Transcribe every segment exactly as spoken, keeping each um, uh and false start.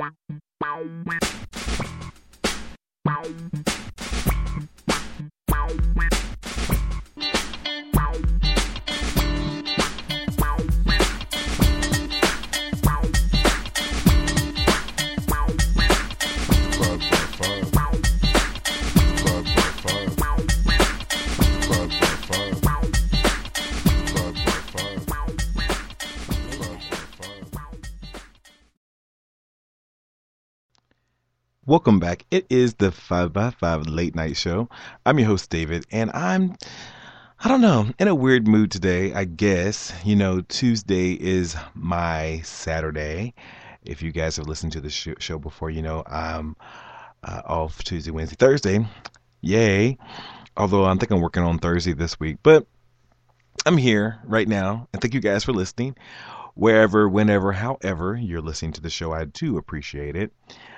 Welcome back. It is the five by five Late Night Show. I'm your host, David, and I'm, I don't know, in a weird mood today, I guess. You know, Tuesday is my Saturday. If you guys have listened to the sh- show before, you know I'm uh, off Tuesday, Wednesday, Thursday. Yay. Although I think I'm working on Thursday this week. But I'm here right now, and thank you guys for listening. Wherever, whenever, however you're listening to the show, I do appreciate it.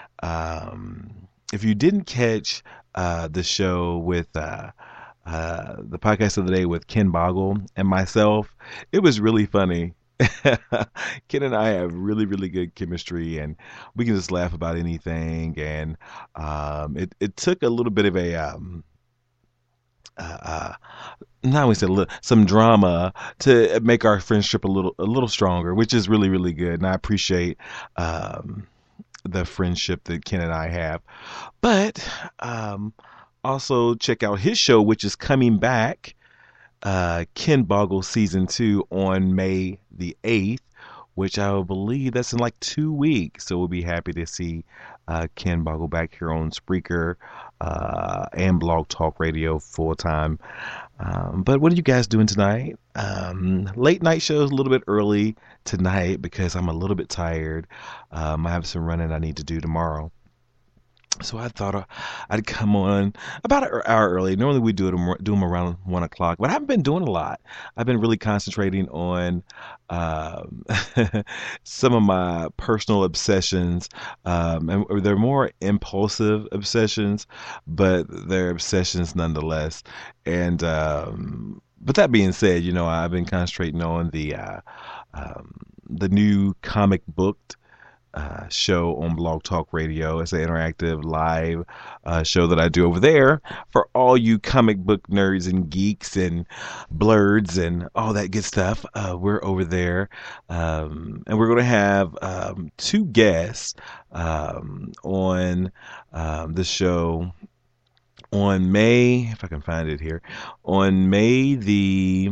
Um, if you didn't catch uh, the show with uh, uh, the podcast of the day with Ken Boggle and myself, it was really funny. Ken and I have really, really good chemistry, and we can just laugh about anything. And um, it it took a little bit of a um, uh, uh, now we said a little, some drama to make our friendship a little a little stronger, which is really, really good, and I appreciate. Um, the friendship that Ken and I have. But um, also check out his show, which is coming back, uh, Ken Boggle Season two on May the eighth, which I believe that's in like two weeks. So we'll be happy to see uh, Ken Boggle back here on Spreaker uh, and Blog Talk Radio full time. Um, but what are you guys doing tonight? Um, late night shows a little bit early tonight because I'm a little bit tired. Um, I have some running I need to do tomorrow. So I thought uh, I'd come on about an hour early. Normally we do it do them around one o'clock, but I haven't been doing a lot. I've been really concentrating on um, some of my personal obsessions, um, and they're more impulsive obsessions, but they're obsessions nonetheless. And um, but that being said, you know, I've been concentrating on the uh, um, the new comic book. Uh, show on Blog Talk Radio. It's an interactive live uh, show that I do over there for all you comic book nerds and geeks and blurs and all that good stuff. Uh, we're over there, um, and we're going to have um, two guests um, on um, the show on May, if I can find it here, on May the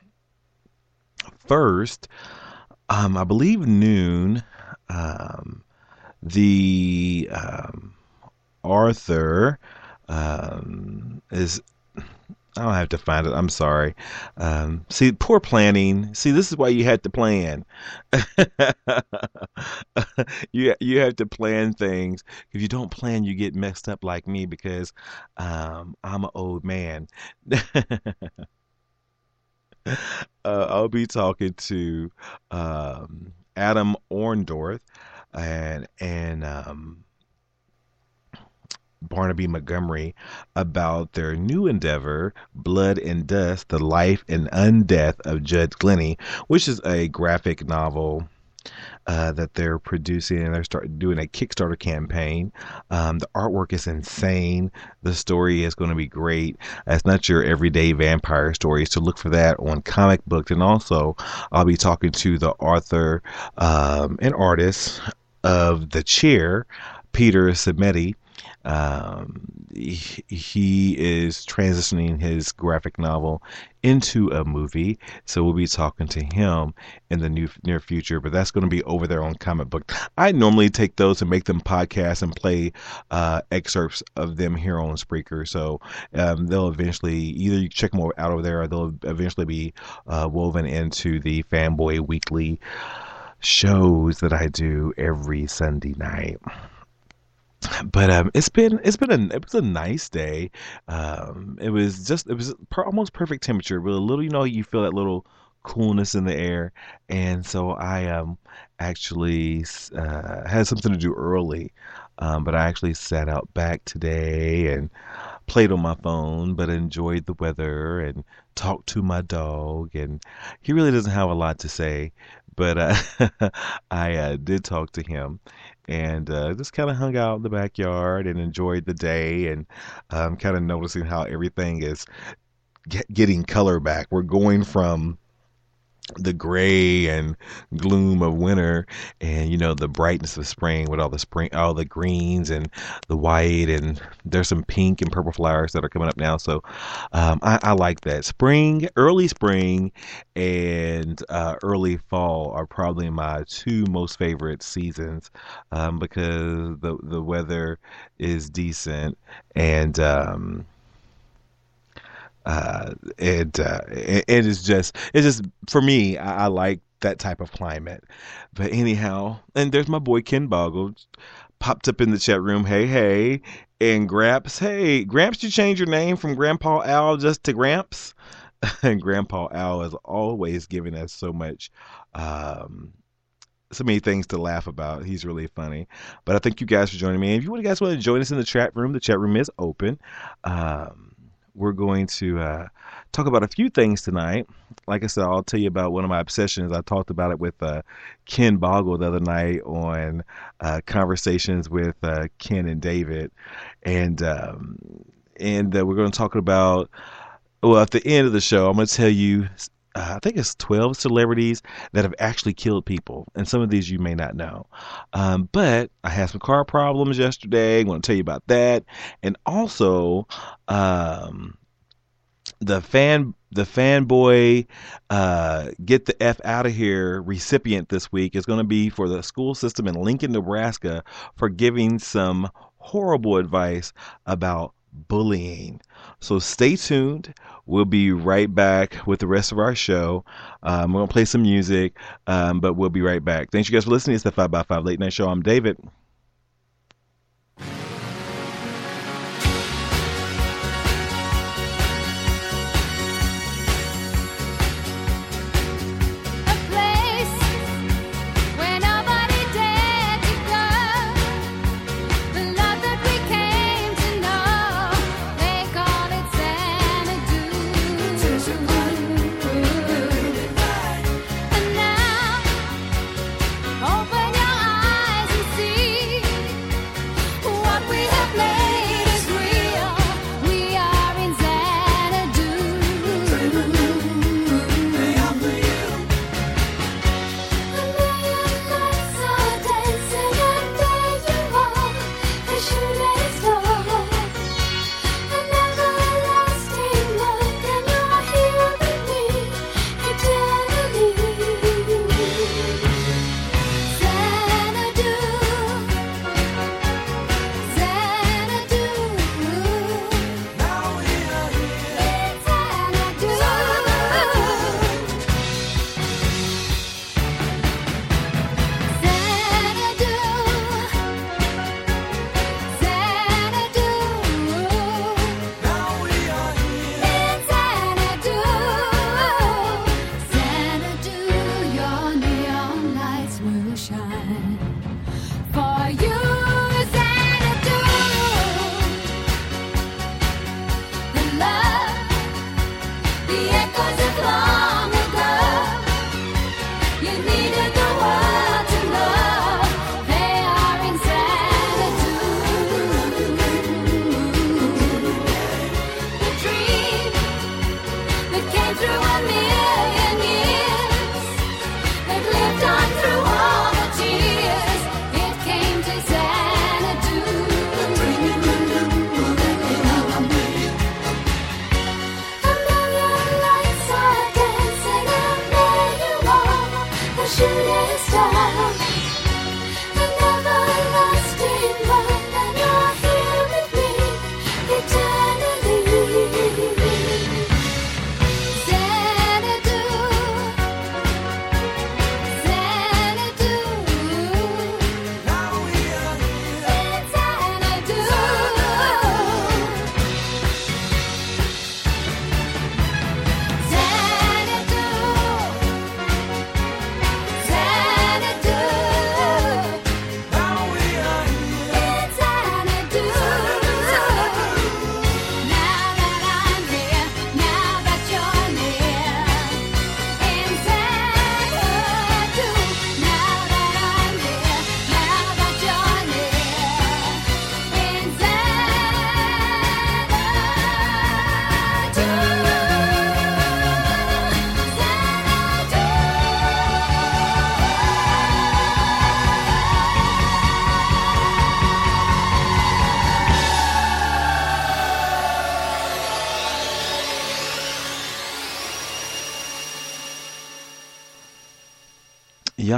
first, um, I believe noon. Um, the um, Arthur um, is, I don't have to find it. I'm sorry. Um, see, poor planning. See, this is why you had to plan. you you have to plan things. If you don't plan, you get messed up like me because um, I'm an old man. uh, I'll be talking to um, Adam Orndorff and and um, Barnaby Montgomery about their new endeavor, Blood and Dust: The Life and Undeath of Judge Glennie, which is a graphic novel uh, that they're producing, and they're start doing a Kickstarter campaign. Um, the artwork is insane. The story is going to be great. It's not your everyday vampire story, so look for that on Comic Book. And also, I'll be talking to the author um, and artist of The Chair, Peter Simeti. Um, he, he is transitioning his graphic novel into a movie, so we'll be talking to him in the new, near future, but that's going to be over there on Comic Book. I normally take those and make them podcasts and play uh, excerpts of them here on Spreaker, so um, they'll eventually, either you check them out over there, or they'll eventually be uh, woven into the Fanboy Weekly shows that I do every Sunday night. But um, it's been it's been a it was a nice day. Um, it was just it was per, almost perfect temperature. With a little, you know, you feel that little coolness in the air, and so I um actually uh, had something to do early, um, but I actually sat out back today and played on my phone, but enjoyed the weather and talked to my dog. And he really doesn't have a lot to say, But uh, I uh, did talk to him and uh, just kind of hung out in the backyard and enjoyed the day and um, kind of noticing how everything is get, getting color back. We're going from the gray and gloom of winter and you know the brightness of spring with all the spring all the greens and the white, and there's some pink and purple flowers that are coming up now. So um, I, I like that. Spring, early spring and uh, early fall are probably my two most favorite seasons, um, because the the weather is decent and um, uh, it uh, it, it is just it's just for me. I, I like that type of climate. But anyhow, and there's my boy Ken Boggle popped up in the chat room. Hey, hey, and Gramps. Hey, Gramps, you change your name from Grandpa Al just to Gramps. And Grandpa Al is always giving us so much. Um, so many things to laugh about. He's really funny. But I thank you guys for joining me. And if you guys want to join us in the chat room, the chat room is open. Um, we're going to uh, talk about a few things tonight. Like I said, I'll tell you about one of my obsessions. I talked about it with uh, Ken Boggle the other night on uh, Conversations with uh, Ken and David. And, um, and uh, we're going to talk about, well, at the end of the show, I'm going to tell you uh, I think it's twelve celebrities that have actually killed people. And some of these you may not know. Um, but I had some car problems yesterday. I'm going to tell you about that. And also, um, the fan, the fanboy, uh, get the F out of here recipient this week is going to be for the school system in Lincoln, Nebraska for giving some horrible advice about bullying. So stay tuned. We'll be right back with the rest of our show. Um, we're going to play some music, um, but we'll be right back. Thanks you guys for listening. It's the five by five Late Night Show. I'm David.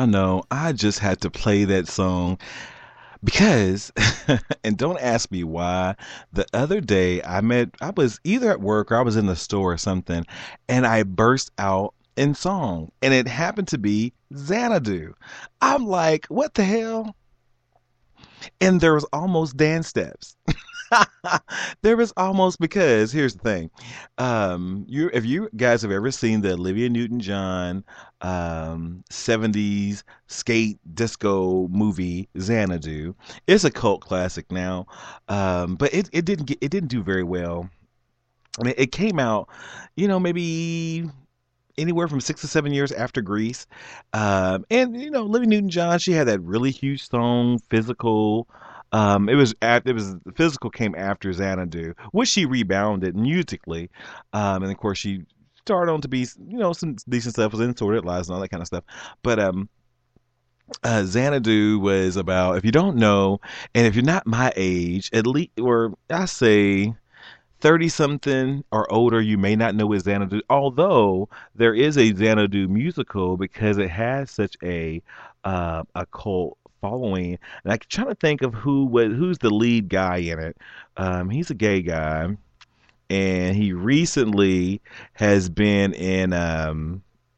y'all know I just had to play that song because, and don't ask me why, the other day I met, I was either at work or I was in the store or something, and I burst out in song, and it happened to be Xanadu. I'm like, what the hell? And there was almost dance steps. There was almost because here's the thing. Um, you if you guys have ever seen the Olivia Newton-John um, seventies skate disco movie Xanadu, it's a cult classic now. Um, but it, it didn't get it didn't do very well. I mean, it came out, you know, maybe anywhere from six to seven years after Grease. Um, and you know, Olivia Newton-John, she had that really huge song, Physical. Um, it was at, it was Physical came after Xanadu, which she rebounded musically. Um, and of course she started on to be, you know, some decent stuff, was in Sorted Lies and all that kind of stuff. But um, uh, Xanadu was about, if you don't know, and if you're not my age, at least, or I say thirty something or older, you may not know what Xanadu, although there is a Xanadu musical because it has such a uh, a cult following. And I'm trying to think of who was who's the lead guy in it. Um, he's a gay guy, and he recently has been in um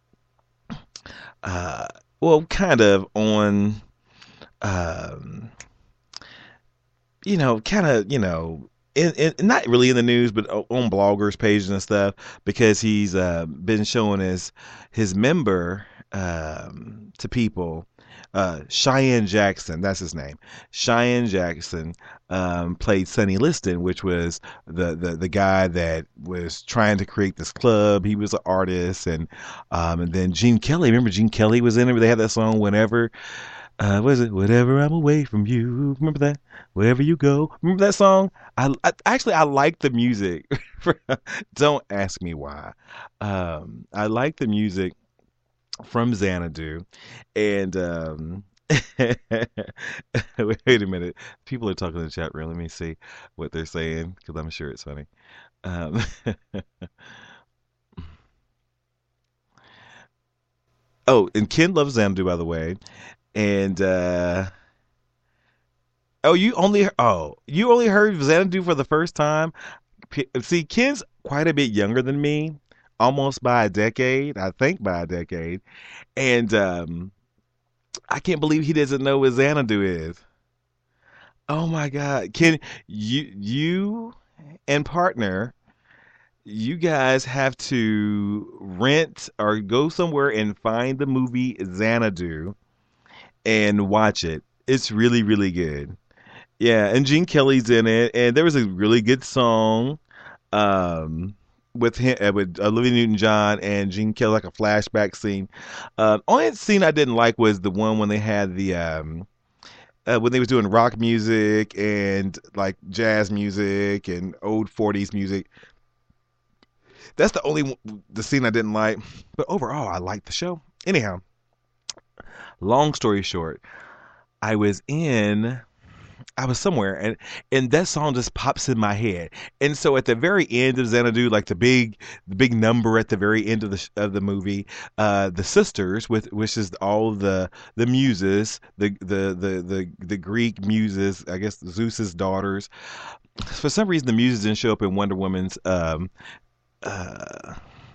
uh well kind of on um you know, kind of, you know, in, in, not really in the news, but on bloggers' pages and stuff, because he's uh, been showing his his member um, to people. Uh, Cheyenne Jackson, that's his name. Cheyenne Jackson um, played Sonny Liston, which was the, the the guy that was trying to create this club. He was an artist, and um, and then Gene Kelly. Remember Gene Kelly was in it. They had that song "Whenever." Uh, what is it? Whatever I'm away from you. Remember that? Wherever you go. Remember that song? I, I actually I like the music. Don't ask me why. Um, I like the music from Xanadu, and um, wait a minute. People are talking in the chat room. Let me see what they're saying because I'm sure it's funny. Um, oh, and Ken loves Xanadu, by the way, and uh, oh, you only oh you only heard Xanadu for the first time. P- See, Ken's quite a bit younger than me, almost by a decade. I think by a decade, and um, I can't believe he doesn't know what Xanadu is. Oh my God, Ken, you you and partner, you guys have to rent or go somewhere and find the movie Xanadu and watch it. It's really really good. Yeah, and Gene Kelly's in it, and there was a really good song um, with him, uh, with Olivia Newton-John and Gene Kelly, like a flashback scene. Uh, only scene I didn't like was the one when they had the um, uh, when they was doing rock music and like jazz music and old forties music. That's the only one- the scene I didn't like. But overall, I liked the show. Anyhow, long story short, I was in. I was somewhere, and and that song just pops in my head. And so at the very end of Xanadu, like the big the big number at the very end of the sh- of the movie, uh, the sisters, with which is all the the muses, the the the the the Greek muses, I guess Zeus's daughters. For some reason, the muses didn't show up in Wonder Woman's. Um, uh,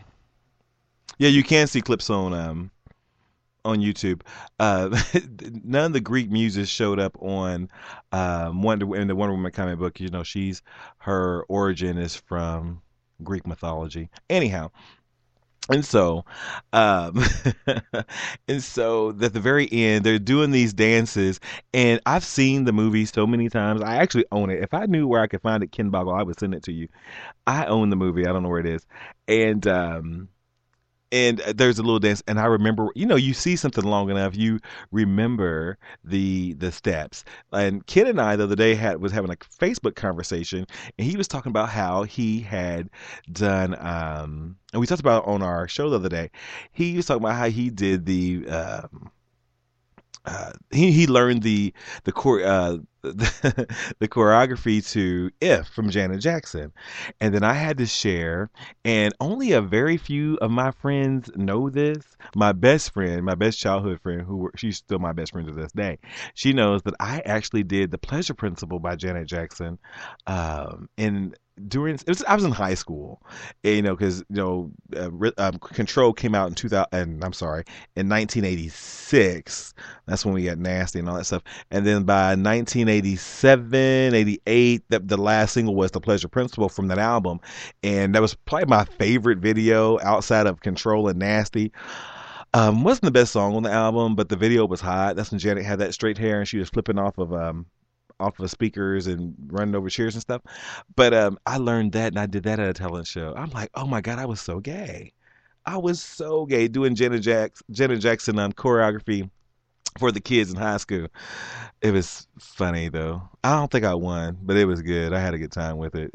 yeah, you can see clips on um on YouTube. Uh, none of the Greek muses showed up on um, Wonder in the Wonder Woman comic book. You know, she's her origin is from Greek mythology. Anyhow, and so, um, and so at the very end, they're doing these dances, and I've seen the movie so many times. I actually own it. If I knew where I could find it, Ken Boggle, I would send it to you. I own the movie. I don't know where it is, and um, and uh, there's a little dance, and I remember, you know, you see something long enough, you remember the the steps. And Ken and I the other day had was having a Facebook conversation, and he was talking about how he had done um and we talked about it on our show the other day. He was talking about how he did the um uh, he he learned the the chore, uh the, the choreography to If from Janet Jackson. And then I had to share, and only a very few of my friends know this. My best friend, my best childhood friend, who were, she's still my best friend to this day, she knows that I actually did The Pleasure Principle by Janet Jackson. Um, in during it was I was in high school, and, you know, because you know, uh, Ri- um, Control came out in two thousand. And I'm sorry, in nineteen eighty-six. That's when we got Nasty and all that stuff. And then by nineteen eighty-seven, eighty-eight, the, the last single was The Pleasure Principle from that album. And that was probably my favorite video outside of Control and Nasty. Um, wasn't the best song on the album, but the video was hot. That's when Janet had that straight hair and she was flipping off of um off of speakers and running over chairs and stuff. But um, I learned that and I did that at a talent show. I'm like, oh my God, I was so gay. I was so gay doing Janet, Jackson, Janet Jackson um, choreography for the kids in high school. It was funny though. I don't think I won, but it was good. I had a good time with it.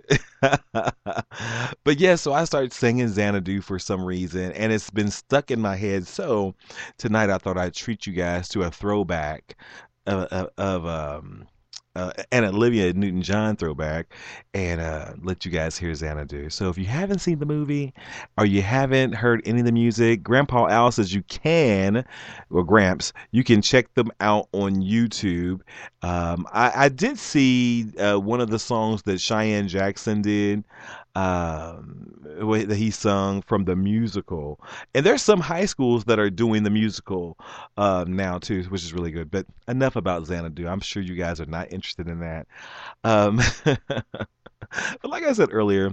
But yeah, so I started singing Xanadu for some reason, and it's been stuck in my head. So tonight I thought I'd treat you guys to a throwback of, of, of um, uh, an Olivia Newton-John throwback, and uh, let you guys hear Xanadu. So if you haven't seen the movie or you haven't heard any of the music, Grandpa Al says you can, or Gramps, you can check them out on YouTube. Um, I, I did see uh, one of the songs that Cheyenne Jackson did, um, wh- that he sung from the musical. And there's some high schools that are doing the musical uh, now too, which is really good. But enough about Xanadu. I'm sure you guys are not interested in that. Um, but like I said earlier,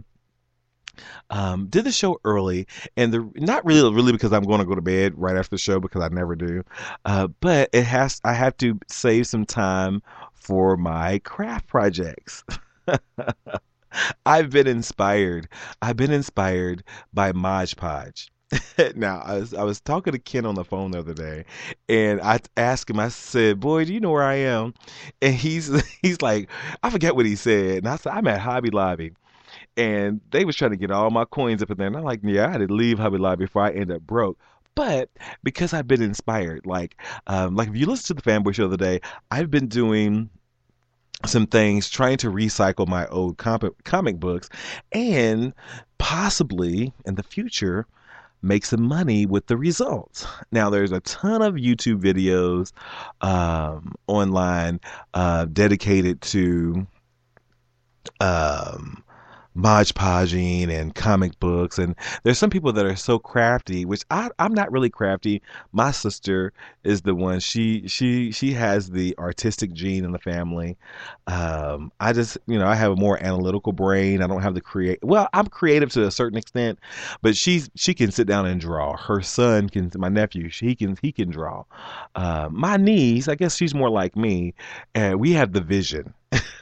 um, did the show early, and the not really really because I'm going to go to bed right after the show because I never do, uh, but it has I have to save some time for my craft projects. I've been inspired. I've been inspired by Mod Podge. Now, I was I was talking to Ken on the phone the other day, and I asked him. I said, "Boy, do you know where I am?" And he's he's like, I forget what he said, and I said, "I'm at Hobby Lobby." And they was trying to get all my coins up in there, and I'm like, "Yeah, I had to leave Hobby Lobby before I end up broke." But because I've been inspired, like, um, like if you listen to the Fanboy Show the other day, I've been doing some things trying to recycle my old comic comic books, and possibly in the future make some money with the results. Now, there's a ton of YouTube videos um, online uh, dedicated to um, Mod Podging and comic books, and there's some people that are so crafty, which I, I'm not really crafty. My sister is the one. She she she has the artistic gene in the family. Um, I just, you know, I have a more analytical brain. I don't have the create. Well, I'm creative to a certain extent, but she's she can sit down and draw. Her son can. My nephew, he can he can draw. Uh, my niece, I guess she's more like me, and we have the vision.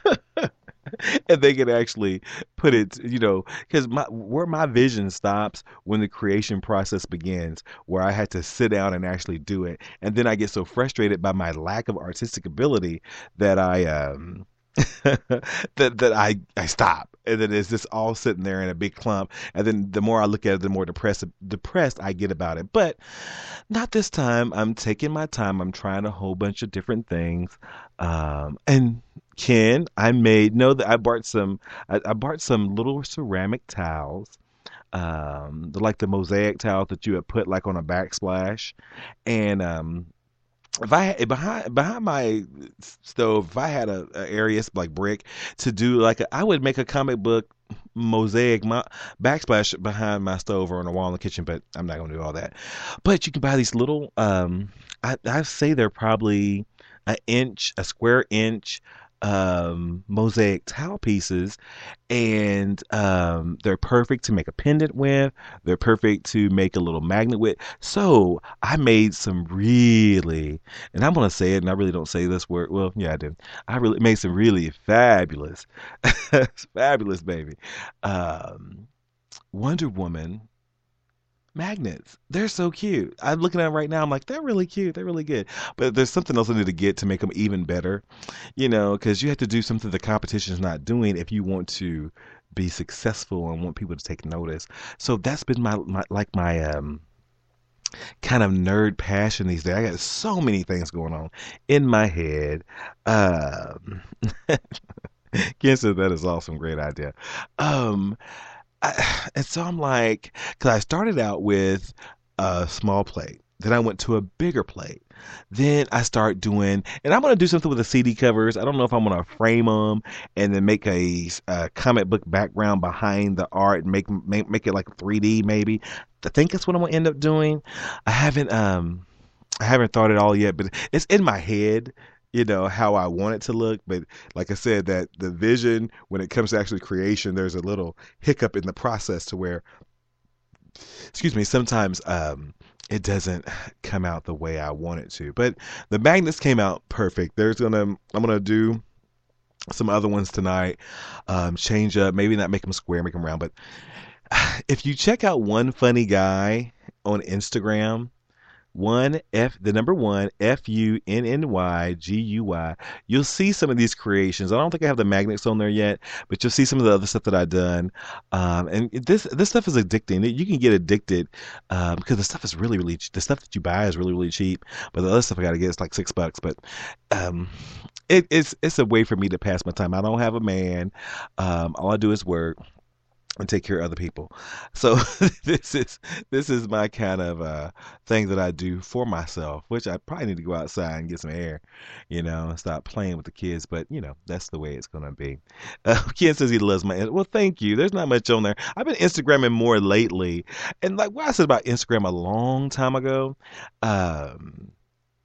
And they can actually put it, you know, because my where my vision stops when the creation process begins, where I had to sit down and actually do it, and then I get so frustrated by my lack of artistic ability that I um that that I I stop, and then it's just all sitting there in a big clump, and then the more I look at it, the more depressed depressed I get about it. But not this time. I'm taking my time. I'm trying a whole bunch of different things. Um, and Ken, I made know that I bought some. I, I bought some little ceramic tiles. Um, they're like the mosaic tiles that you would put like on a backsplash. And um, if I had- behind behind my stove, if I had a, a area like brick to do like a, I would make a comic book mosaic my backsplash behind my stove or on the wall in the kitchen, but I'm not gonna do all that. But you can buy these little um I, I say they're probably an inch, a square inch um mosaic tile pieces, and um they're perfect to make a pendant with. They're perfect to make a little magnet with. So I made some really, and I'm gonna say it, and I really don't say this word. Well, yeah, I did. I really made some really fabulous, fabulous baby, um, Wonder Woman magnets. They're so cute. I'm looking at them right now. I'm like, they're really cute. They're really good. But there's something else I need to get to make them even better, you know, because you have to do something the competition's not doing if you want to be successful and want people to take notice. So that's been my, my like my um kind of nerd passion these days. I got so many things going on in my head. Um, Ken said that is awesome, great idea. Um, I, and so I'm like, because I started out with a small plate. Then I went to a bigger plate. Then I start doing, and I'm going to do something with the C D covers. I don't know if I'm going to frame them and then make a, a comic book background behind the art and make, make make it like three D maybe. I think that's what I'm going to end up doing. I haven't um I haven't thought it all yet, but it's in my head, you know, how I want it to look. But like I said, that the vision when it comes to actually creation, there's a little hiccup in the process to where, excuse me, sometimes um it doesn't come out the way I want it to. But the magnets came out perfect. There's gonna I'm gonna do some other ones tonight. Um, change up, maybe not make them square, make them round. But if you check out One Funny Guy on Instagram, one F the number one F U N N Y G U Y. You'll see some of these creations. I don't think I have the magnets on there yet, but you'll see some of the other stuff that I've done. Um, and this this stuff is addicting. You can get addicted um, because the stuff is really really the stuff that you buy is really really cheap. But the other stuff I got to get is like six bucks. But um, it, it's it's a way for me to pass my time. I don't have a man. Um, all I do is work and take care of other people. So this is this is my kind of uh thing that I do for myself, which I probably need to go outside and get some air, you know, and stop playing with the kids. But you know, that's the way it's gonna be. Uh, Ken says he loves my. Well, thank you. There's not much on there. I've been Instagramming more lately, and like what I said about Instagram a long time ago. Um,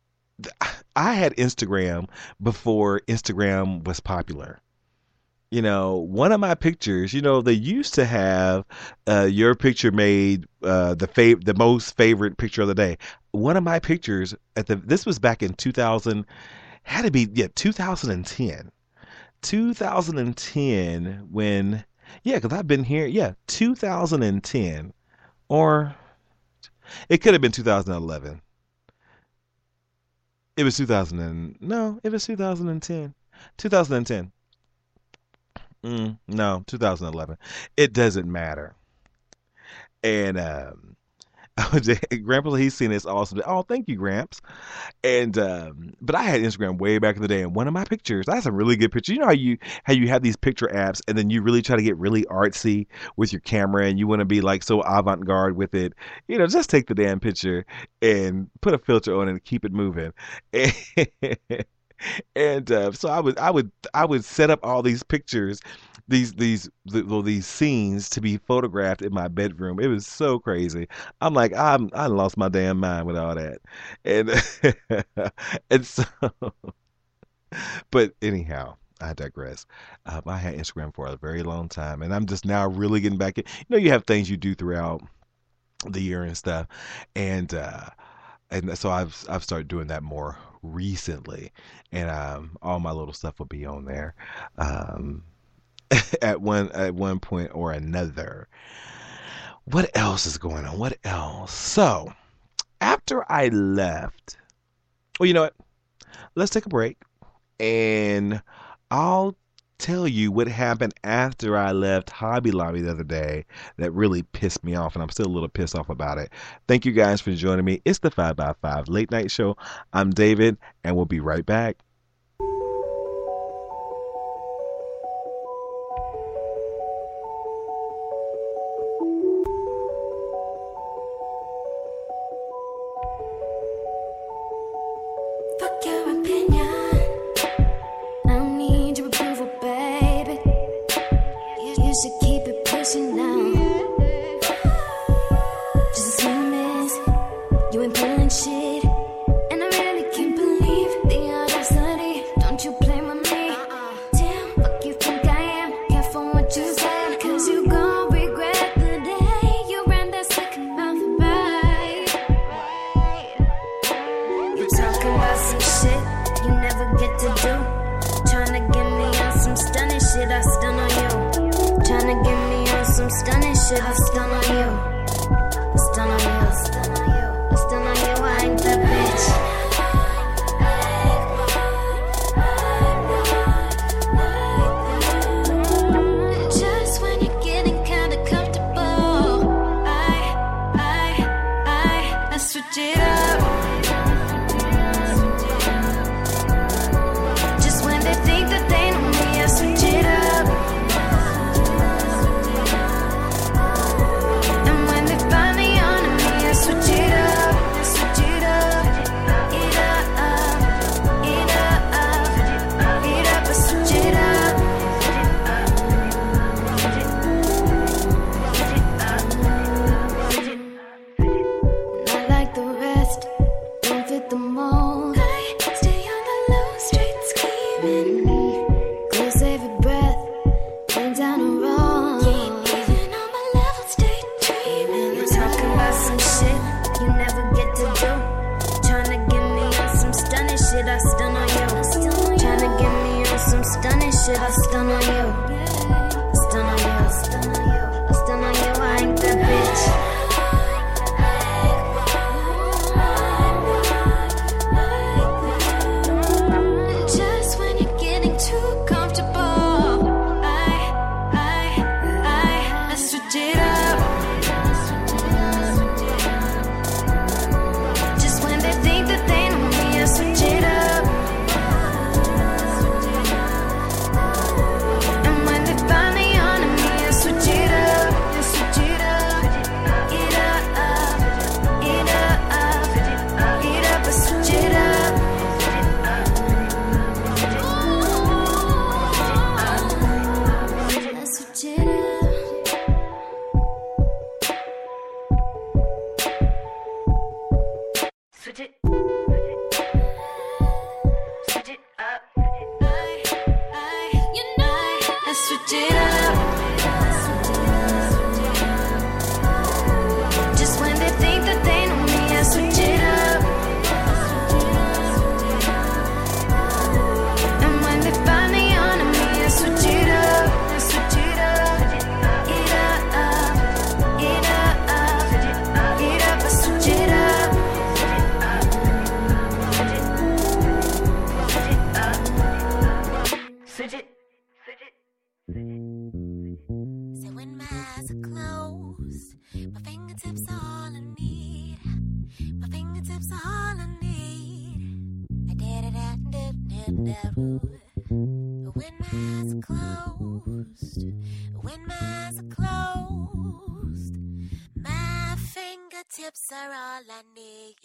I had Instagram before Instagram was popular. You know, one of my pictures, you know, they used to have uh, your picture made uh, the fav- the most favorite picture of the day. One of my pictures at the this was back in two thousand, had to be yeah two thousand ten, two thousand ten when yeah because I've been here yeah two thousand ten or it could have been two thousand eleven. It was two thousand and no, it was two thousand ten, two thousand ten. Mm, no, two thousand eleven. It doesn't matter. And um, Grandpa, he's seen this awesome. Oh, thank you, Gramps. And um, but I had Instagram way back in the day, and one of my pictures, I had some really good pictures. You know how you how you have these picture apps, and then you really try to get really artsy with your camera, and you want to be like so avant-garde with it. You know, just take the damn picture and put a filter on it and keep it moving. And uh, so I would I would I would set up all these pictures, these these th- well, these scenes to be photographed in my bedroom. It was so crazy. I'm like I'm I lost my damn mind with all that, and and so. But anyhow, I digress. Um, I had Instagram for a very long time, and I'm just now really getting back in. You know, you have things you do throughout the year and stuff, and uh, and so I've I've started doing that more recently, and um, all my little stuff will be on there um, at one at one point or another. What else is going on? What else? So after I left, well, you know what? Let's take a break, and I'll tell you what happened after I left Hobby Lobby the other day that really pissed me off, and I'm still a little pissed off about it. Thank you guys for joining me. It's the five by five Late Night Show. I'm David, and we'll be right back. Fuck your opinion. I don't need your approval, baby. You, you should keep it pushing now. Just assume this. You ain't pulling shit. And I really can't believe the audacity. Don't you play with me. Damn, fuck you think I am. Careful what you say. Cause you gon' regret the day you ran that second mouth by. You talking about some shit you never get to do. Tryna get me on some stunning shit, I stun on you. Tryna get me on some stunning shit, I stun on you. I stun on you, I stun on you. I stun on you, I ain't that bitch. Just when you're getting kinda comfortable, I, I, I, I switch stun on you. Tryna get me on some stunning shit, I stun on you. Stun on you. I stun on you, I ain't that bitch. Just when you're getting too comfortable, I, I, I, I switch it up. Just when they think that they know me, I switch it up. And when they finally on me, I switch it up. I switch it up. It up, it up, it up. I switch it up. I switch it up. Switch it. Switch it up. I, I, you know, I switch it up. Just when they think that they know me, I switch it up. And when they finally on me, I switch it up. I switch it up. It up, it up, it up. I switch it up. Switch it. So when my eyes are closed, my fingertips are all I need. My fingertips are all I need. I did it out, did it out. But when my eyes are closed, when my eyes are closed, my fingertips are all I need.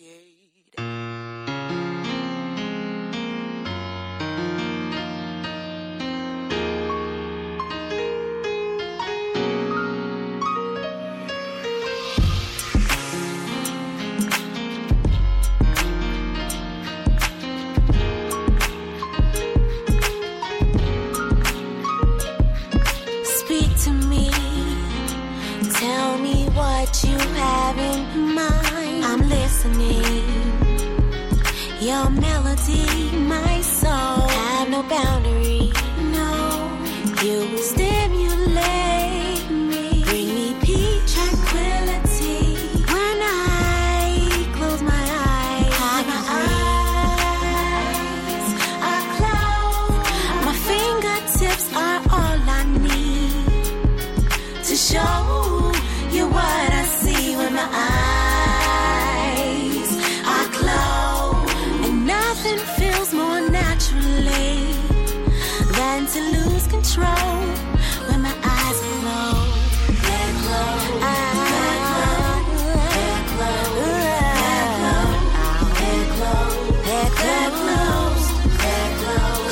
Speak to me, tell me what you have in mind. I'm listening. Your melody, my soul, have no boundary. No, you stimulate me, bring me peace, tranquility. When I close my eyes, my eyes are closed. My fingertips are all I need to show you what I see when my eyes are closed. And nothing feels more naturally than to lose control when my eyes are closed. They're closed. They're closed. They're closed. They're closed. They're closed.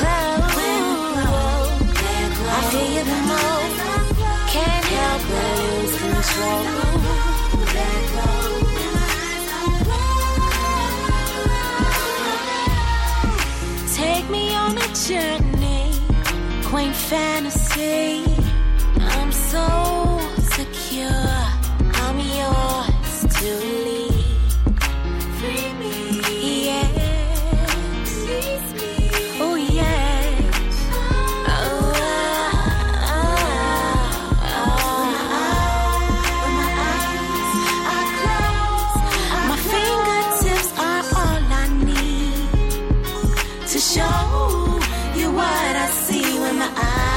They're closed. I feel the most. Can't help but lose control. They're closed. Take me on a journey, quaint fantasy. I'm so secure. I'm yours to lead. Free me, yes. Please me, oh yes. Oh, oh, oh. When my eyes are closed, my fingertips are all I need to show you what I see when my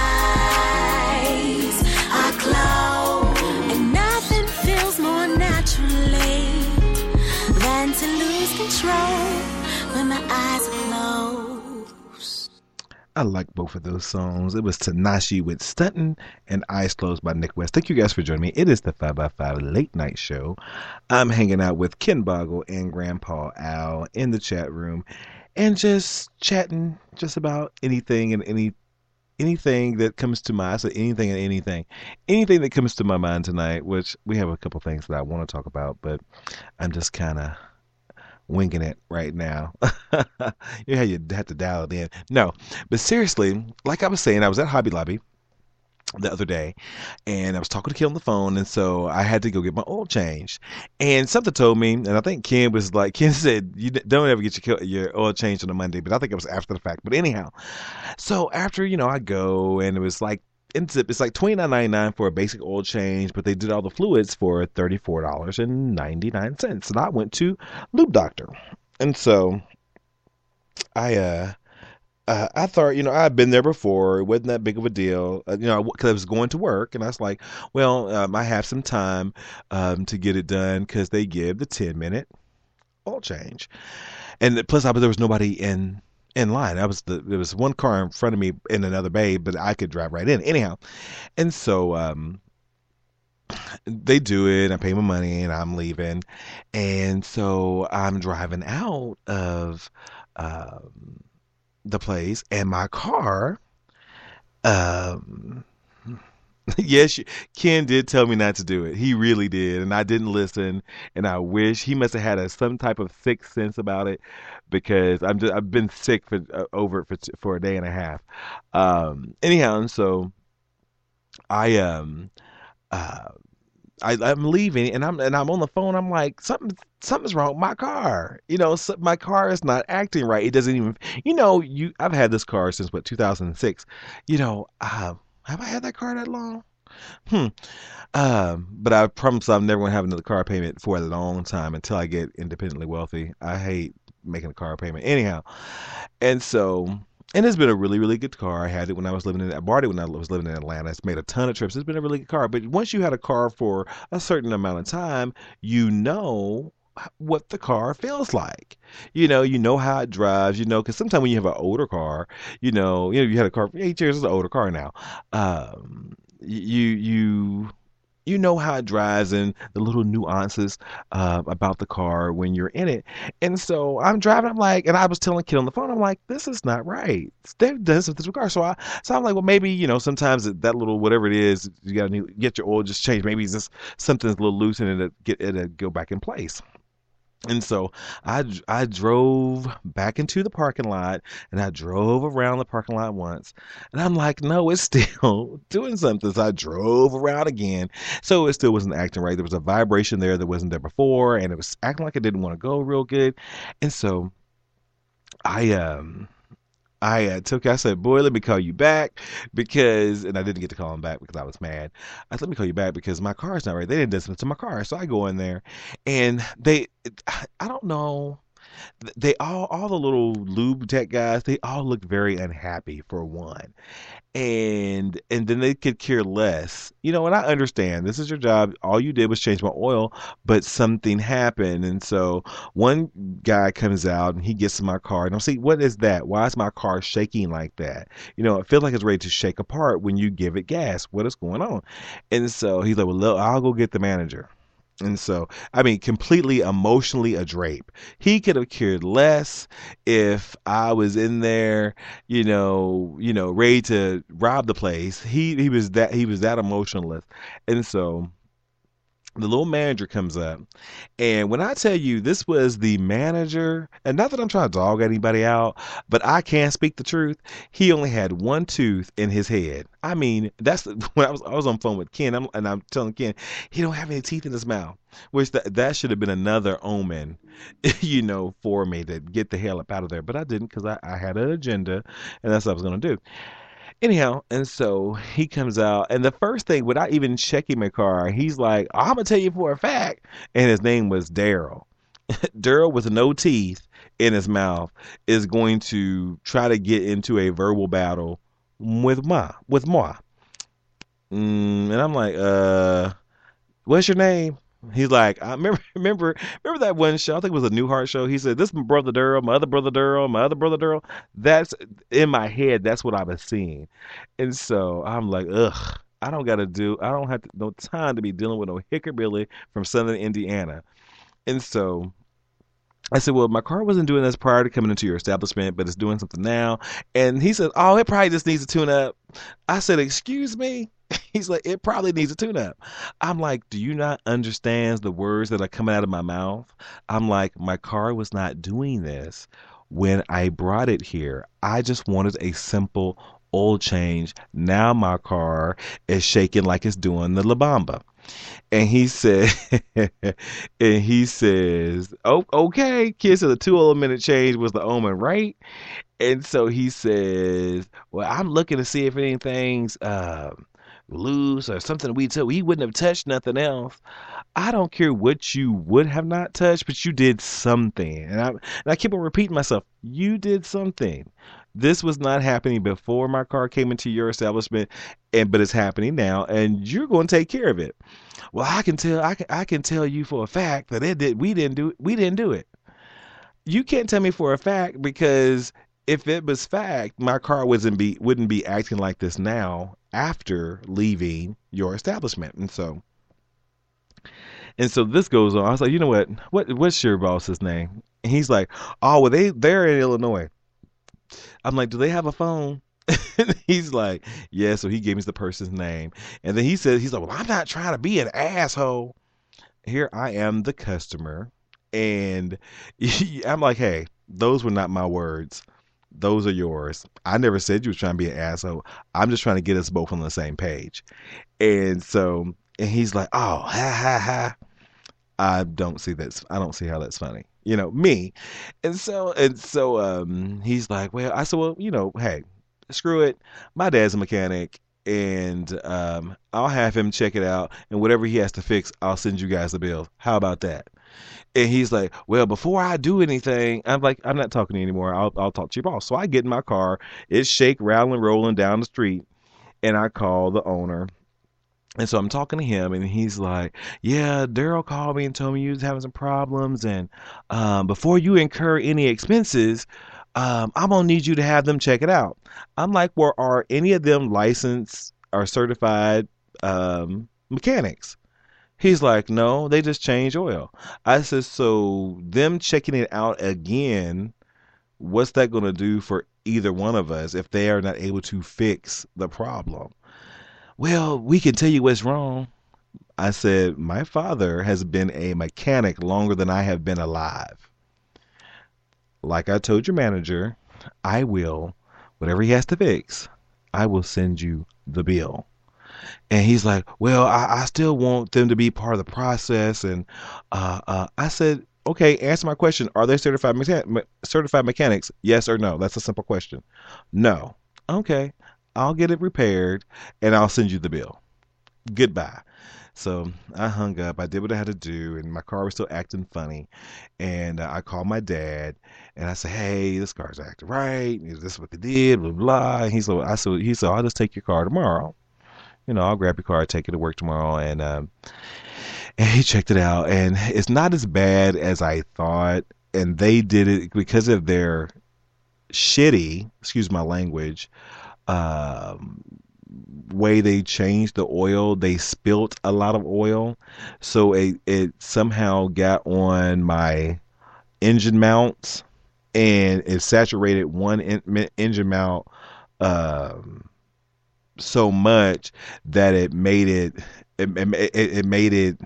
eyes are closed. And nothing feels more naturally than to lose control when my eyes are closed. I like both of those songs. It was Tanashi with Stuntin' and Eyes Closed by Nick West. Thank you guys for joining me. It is the five by five Late Night Show. I'm hanging out with Ken Boggle and Grandpa Al in the chat room and just chatting just about anything and any anything that comes to mind. So anything and anything. Anything that comes to my mind tonight, which we have a couple things that I want to talk about, but I'm just kind of winging it right now. You know how you have to dial it in. No, but seriously, like I was saying, I was at Hobby Lobby the other day, and I was talking to Ken on the phone, and so I had to go get my oil changed. And something told me, and I think Ken was like, Ken said, "You don't ever get your your oil changed on a Monday," but I think it was after the fact. But anyhow, so after you know I go, and it was like it's it's like twenty nine ninety nine for a basic oil change, but they did all the fluids for thirty four dollars and ninety nine cents, and I went to Lube Doctor, and so I uh uh, I thought, you know, I'd been there before. It wasn't that big of a deal, uh, you know, because I was going to work, and I was like, well, um, I have some time um, to get it done because they give the ten minute oil change, and plus, I there was nobody in in line. I was the there was one car in front of me in another bay, but I could drive right in anyhow. And so um, they do it. I pay my money, and I'm leaving, and so I'm driving out of. Um, the place, and my car um yes, Ken did tell me not to do it. He really did, and I didn't listen, and I wish he must have had a, some type of sixth sense about it, because I'm just, I've been sick for uh, over it for for a day and a half. Um anyhow, and so I um uh I, I'm leaving, and I'm and I'm on the phone. I'm like, something something's wrong with my car. You know, so my car is not acting right. It doesn't even. You know, you I've had this car since what two thousand six. You know, uh, have I had that car that long? Hmm. Um, but I promise I'm never gonna have another car payment for a long time until I get independently wealthy. I hate making a car payment. Anyhow, and so. And it's been a really, really good car. I had it when I was living in, I bought it when I was living in Atlanta. It's made a ton of trips. It's been a really good car. But once you had a car for a certain amount of time, you know what the car feels like. You know, you know how it drives. You know, because sometimes when you have an older car, you know, you know, you had a car for eight years. It's an older car now. Um, you you you know how it drives and the little nuances uh, about the car when you're in it. And so I'm driving. I'm like, and I was telling Kid on the phone, I'm like, this is not right. They've done this with this car. So I, so I'm like, well, maybe you know, sometimes that that little whatever it is, you gotta get your oil just changed. Maybe it's just something's a little loose and it'll get it'll go back in place. And so I, I drove back into the parking lot, and I drove around the parking lot once, and I'm like, no, it's still doing something. So I drove around again. So it still wasn't acting right. There was a vibration there that wasn't there before, and it was acting like it didn't want to go real good. And so I, um, I uh, took. I said, "Boy, let me call you back because," and I didn't get to call him back because I was mad. I said, "Let me call you back because my car's not right. They didn't do something to my car." So I go in there, and they, I don't know. They all, all the little lube tech guys, they all looked very unhappy for one, and and then they could care less. You know, and I understand this is your job. All you did was change my oil, but something happened, and so one guy comes out and he gets in my car, and I'm saying, "What is that? Why is my car shaking like that? You know, it feels like it's ready to shake apart when you give it gas. What is going on?" And so he's like, "Well, look, I'll go get the manager." And so, I mean, completely emotionally a drape. He could have cared less if I was in there, you know, you know, ready to rob the place. He he was that he was that emotionless. And so the little manager comes up, and when I tell you this was the manager, and not that I'm trying to dog anybody out, but I can speak the truth. He only had one tooth in his head. I mean, that's the, when I was I was on the phone with Ken, I'm, and I'm telling Ken he don't have any teeth in his mouth, which that that should have been another omen, you know, for me to get the hell up out of there. But I didn't because I, I had an agenda, and that's what I was gonna do. Anyhow, and so he comes out, and the first thing, without even checking my car, he's like, "I'm gonna tell you for a fact," and his name was Daryl. Daryl with no teeth in his mouth is going to try to get into a verbal battle with Ma, with moi. Mm, and I'm like, uh, what's your name? He's like, I remember, remember, remember that one show? I think it was a Newhart show. He said, "This is my brother Daryl, my other brother Daryl, my other brother Daryl." That's in my head. That's what I was seeing, and so I'm like, ugh. I don't got to do. I don't have to, no time to be dealing with no hickorbilly from Southern Indiana, and so I said, "Well, my car wasn't doing this prior to coming into your establishment, but it's doing something now." And he said, "Oh, it probably just needs a tune up." I said, "Excuse me?" He's like, "It probably needs a tune up." I'm like, "Do you not understand the words that are coming out of my mouth?" I'm like, "My car was not doing this when I brought it here. I just wanted a simple oil change. Now my car is shaking like it's doing the La Bamba. And he said, and he says, oh, okay, kid, so the two oil minute change was the omen, right? And so he says, well, I'm looking to see if anything's uh, loose or something we took. He wouldn't have touched nothing else. I don't care what you would have not touched, but you did something. And I, and I keep on repeating myself, you did something. This was not happening before my car came into your establishment, and but it's happening now, and you're going to take care of it. Well, I can tell, I can, I can tell you for a fact that it did. We didn't do, we didn't do it. You can't tell me for a fact, because if it was fact, my car wouldn't be wouldn't be acting like this now after leaving your establishment. And so and so this goes on. I was like, you know what? What what's your boss's name? And he's like, oh, well, they they're in Illinois. I'm like, do they have a phone? And he's like, yeah. So he gave me the person's name, and then he says, he's like, well, I'm not trying to be an asshole. Here I am, the customer, and I'm like, hey, those were not my words. Those are yours. I never said you was trying to be an asshole. I'm just trying to get us both on the same page. And so, and he's like, oh, ha ha ha. I don't see that. I don't see how that's funny. You know, me. And so, and so, um, he's like, well, I said, well, you know, hey, screw it. My dad's a mechanic, and um, I'll have him check it out, and whatever he has to fix, I'll send you guys the bill. How about that? And he's like, well, before I do anything, I'm like, I'm not talking to you anymore. I'll, I'll talk to your boss. So I get in my car. It's shake, rattling, rolling down the street. And I call the owner. And so I'm talking to him, and he's like, yeah, Daryl called me and told me you was having some problems. And um, before you incur any expenses, um, I'm going to need you to have them check it out. I'm like, well, are any of them licensed or certified um, mechanics? He's like, no, they just change oil. I said, so them checking it out again, what's that going to do for either one of us if they are not able to fix the problem? Well, we can tell you what's wrong. I said, my father has been a mechanic longer than I have been alive. Like I told your manager, I will, whatever he has to fix, I will send you the bill. And he's like, well, I, I still want them to be part of the process. And uh, uh, I said, okay, answer my question. Are they certified mechan- certified mechanics? Yes or no? That's a simple question. No. Okay, I'll get it repaired, and I'll send you the bill. Goodbye. So I hung up. I did what I had to do, and my car was still acting funny. And uh, I called my dad, and I said, hey, this car's acting right. This is what they did, blah, blah. And he said, I said, he said, I'll just take your car tomorrow. You know, I'll grab your car, take it to work tomorrow. And, um, and he checked it out, and it's not as bad as I thought. And they did it because of their shitty, excuse my language, um, way they changed the oil. They spilt a lot of oil. So it, it somehow got on my engine mounts, and it saturated one en- engine mount, um, so much that it made it it, it, it made it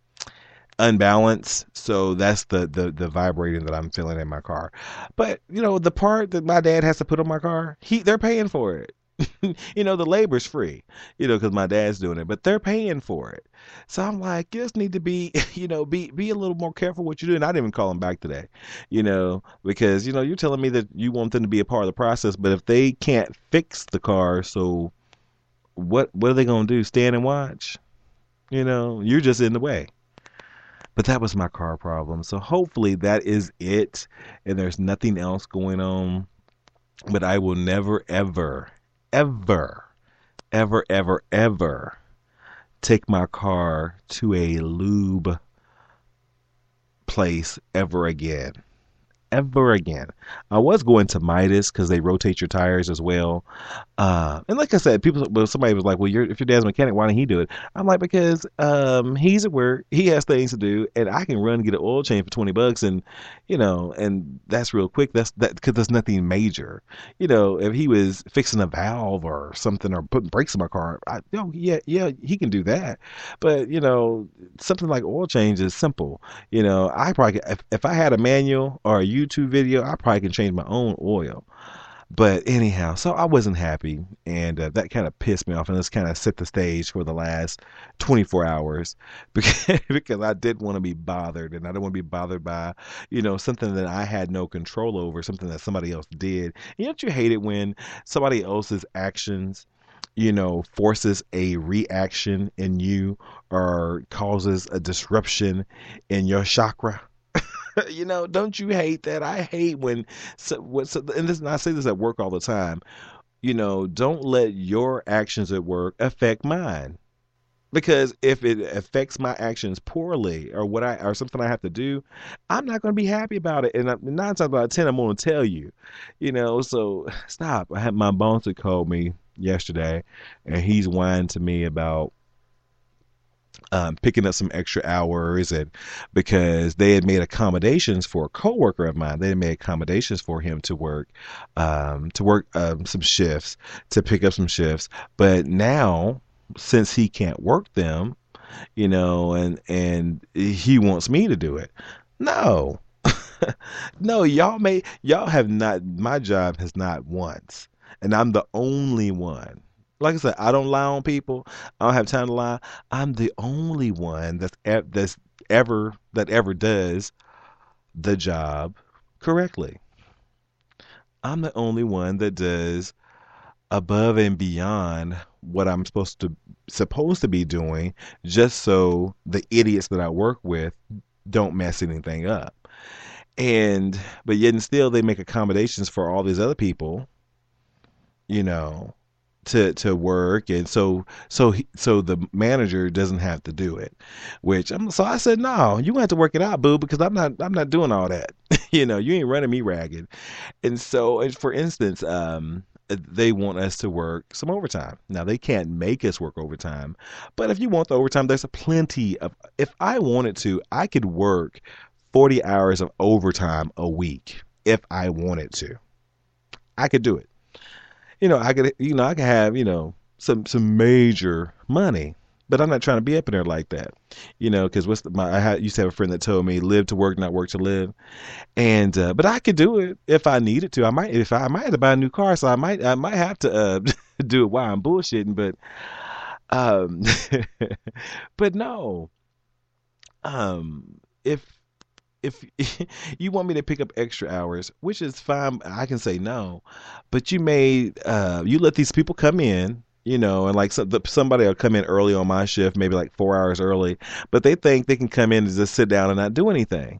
unbalanced. So that's the, the the vibrating that I'm feeling in my car. But you know, the part that my dad has to put on my car, he they're paying for it. You know, the labor's free, you know, because my dad's doing it, but they're paying for it. So I'm like, you just need to be, you know, be be a little more careful what you do. And I didn't even call him back today, you know, because, you know, you're telling me that you want them to be a part of the process, but if they can't fix the car, so what what are they going to do? Stand and watch? You know, you're just in the way. But that was my car problem. So hopefully that is it, and there's nothing else going on. But I will never, ever, ever, ever, ever, ever take my car to a lube place ever again. Ever again. I was going to Midas because they rotate your tires as well. Uh, and like I said, people, well, somebody was like, well, you're, if your dad's a mechanic, why didn't he do it? I'm like, because um, he's at work, he has things to do, and I can run and get an oil change for twenty bucks, and, you know, and that's real quick. That's that because there's nothing major. You know, if he was fixing a valve or something or putting brakes in my car, I, you know, yeah, yeah, he can do that. But, you know, something like oil change is simple. You know, I probably, if, if I had a manual or a YouTube video, I probably can change my own oil. But anyhow, so I wasn't happy, and uh, that kind of pissed me off, and it's kind of set the stage for the last twenty-four hours because, because I didn't want to be bothered, and I didn't want to be bothered by, you know, something that I had no control over, something that somebody else did. And don't you hate it when somebody else's actions, you know, forces a reaction in you or causes a disruption in your chakra? You know, don't you hate that? I hate when, so, what, so, and this, and I say this at work all the time, you know, don't let your actions at work affect mine. Because if it affects my actions poorly or what I, or something I have to do, I'm not going to be happy about it. And I, nine times out of ten, I'm going to tell you, you know, so stop. I had my boss that called me yesterday, and he's whining to me about Um, picking up some extra hours, and because they had made accommodations for a coworker of mine, they had made accommodations for him to work, um, to work um, some shifts, to pick up some shifts. But now, since he can't work them, you know, and and he wants me to do it. No, no, y'all may y'all have not. My job has not once, and I'm the only one. Like I said, I don't lie on people. I don't have time to lie. I'm the only one that's e- that's ever that ever does the job correctly. I'm the only one that does above and beyond what I'm supposed to supposed to be doing, just so the idiots that I work with don't mess anything up. And but yet and still they make accommodations for all these other people, you know, to to work, and so so he, so the manager doesn't have to do it, which I'm so I said, no, you have to work it out, boo, because I'm not I'm not doing all that. You know, you ain't running me ragged. And so, and for instance, um they want us to work some overtime. Now they can't make us work overtime, but if you want the overtime, there's a plenty of, if I wanted to, I could work forty hours of overtime a week if I wanted to. I could do it. You know, I could, you know, I could have, you know, some, some major money, but I'm not trying to be up in there like that, you know, because what's the, my, I had, used to have a friend that told me live to work, not work to live. And, uh, but I could do it if I needed to. I might, if I, I might have to buy a new car, so I might, I might have to, uh, do it while I'm bullshitting, but, um, but no, um, if, if you want me to pick up extra hours, which is fine, I can say no, but you may, uh, you let these people come in, you know, and like so, the, somebody will come in early on my shift, maybe like four hours early, but they think they can come in and just sit down and not do anything.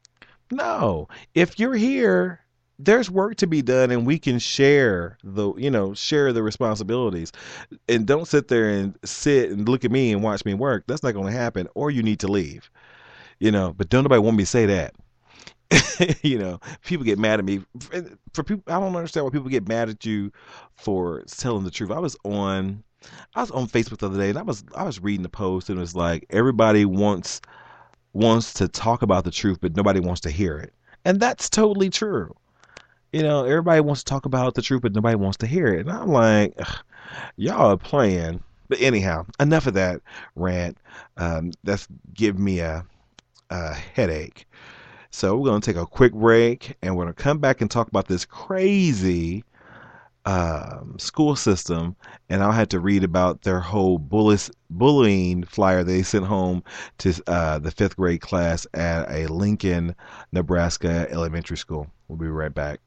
No, if you're here, there's work to be done, and we can share the, you know, share the responsibilities, and don't sit there and sit and look at me and watch me work. That's not going to happen, or you need to leave. You know, but don't nobody want me to say that. You know, people get mad at me for people. I don't understand why people get mad at you for telling the truth. I was on, I was on Facebook the other day, and I was, I was reading the post, and it was like everybody wants, wants to talk about the truth, but nobody wants to hear it, and that's totally true. You know, everybody wants to talk about the truth, but nobody wants to hear it, and I'm like, ugh, y'all are playing. But anyhow, enough of that rant. Um, that's give me a. a headache. So we're going to take a quick break, and we're going to come back and talk about this crazy um, school system, and I'll have to read about their whole bullis, bullying flyer they sent home to uh, the fifth grade class at a Lincoln, Nebraska elementary school. We'll be right back.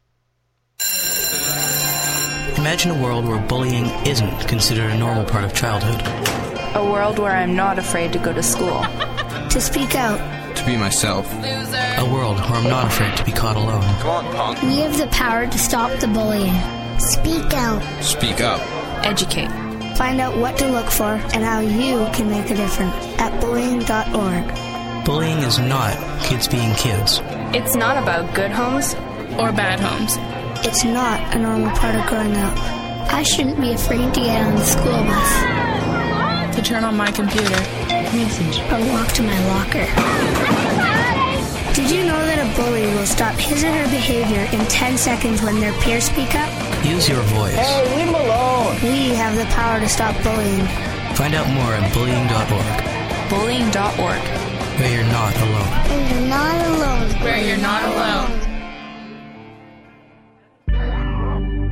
Imagine a world where bullying isn't considered a normal part of childhood. A world where I'm not afraid to go to school. To speak out. To be myself. A world where I'm not afraid to be caught alone. Come on, punk. We have the power to stop the bullying. Speak out. Speak up. Educate. Find out what to look for and how you can make a difference at bullying dot org. Bullying is not kids being kids. It's not about good homes or bad homes. It's not a normal part of growing up. I shouldn't be afraid to get on the school bus. To turn on my computer. Message. Or walk to my locker. Did you know that a bully will stop his or her behavior in ten seconds when their peers speak up? Use your voice. Hey, leave him alone. We have the power to stop bullying. Find out more at bullying dot org. bullying dot org. Where you're not alone. Where you're not alone. Where you're not alone.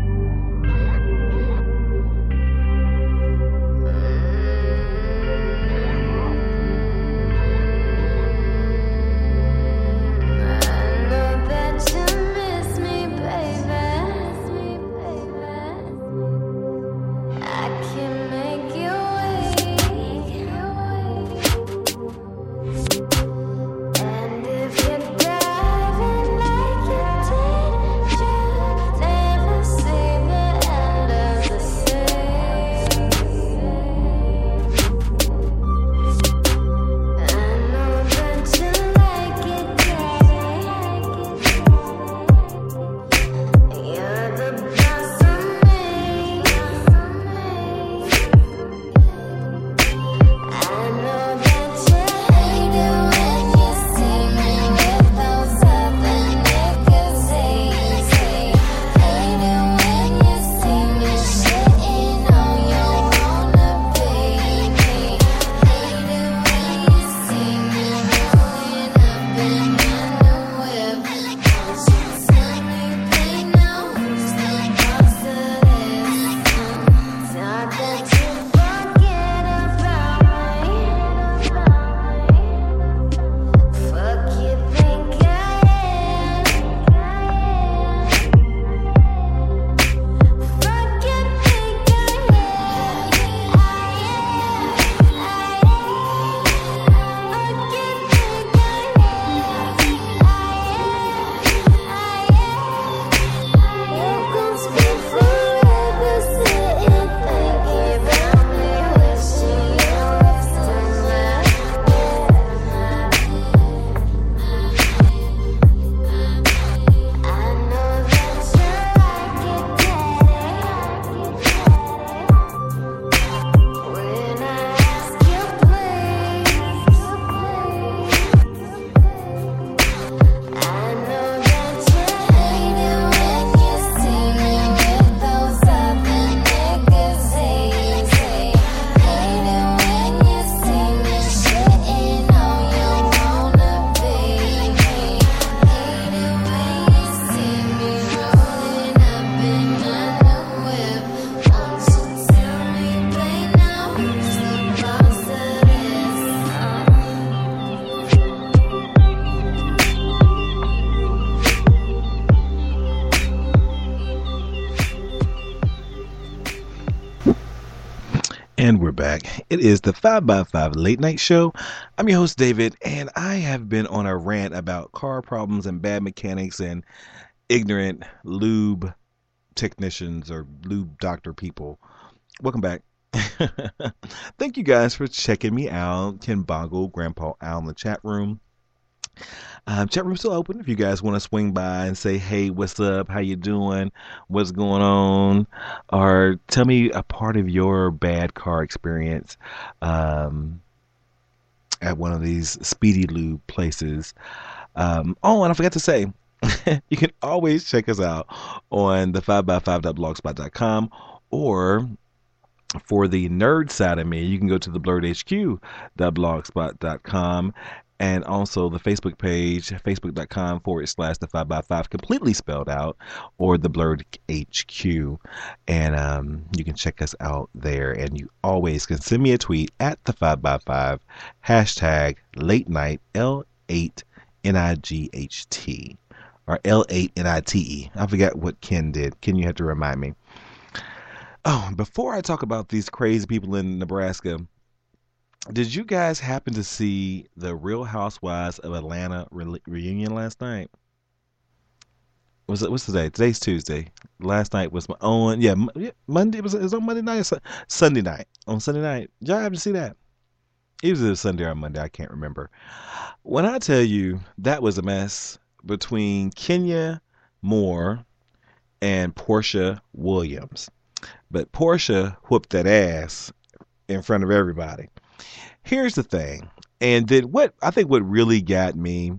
And we're back. It is the five by five Late Night Show. I'm your host, David, and I have been on a rant about car problems and bad mechanics and ignorant lube technicians or lube doctor people. Welcome back. Thank you guys for checking me out. Ken Boggle, Grandpa Al in the chat room. Um, chat room's still open if you guys want to swing by and say, hey, what's up? How you doing? What's going on? Or tell me a part of your bad car experience um, at one of these Speedy Lube places. Um, oh, and I forgot to say, you can always check us out on the five by five dot blogspot dot com, or for the nerd side of me, you can go to the blurred h q dot blogspot dot com. And also the Facebook page, facebook.com forward slash the five by five, completely spelled out, or the Blurred H Q. And um, you can check us out there. And you always can send me a tweet at the five by five, hashtag late night L eight N I G H T, or L eight N I T E. I forgot what Ken did. Ken, you have to remind me. Oh, before I talk about these crazy people in Nebraska, did you guys happen to see the Real Housewives of Atlanta re- reunion last night? Was it? What's today? Today's Tuesday. Last night was my on. Yeah, yeah, Monday was. It was on Monday night. Or Su- Sunday night. On Sunday night. Did y'all happen to see that? It was either Sunday or Monday. I can't remember. When I tell you that was a mess between Kenya Moore and Portia Williams, but Portia whooped that ass in front of everybody. Here's the thing, and then what I think what really got me,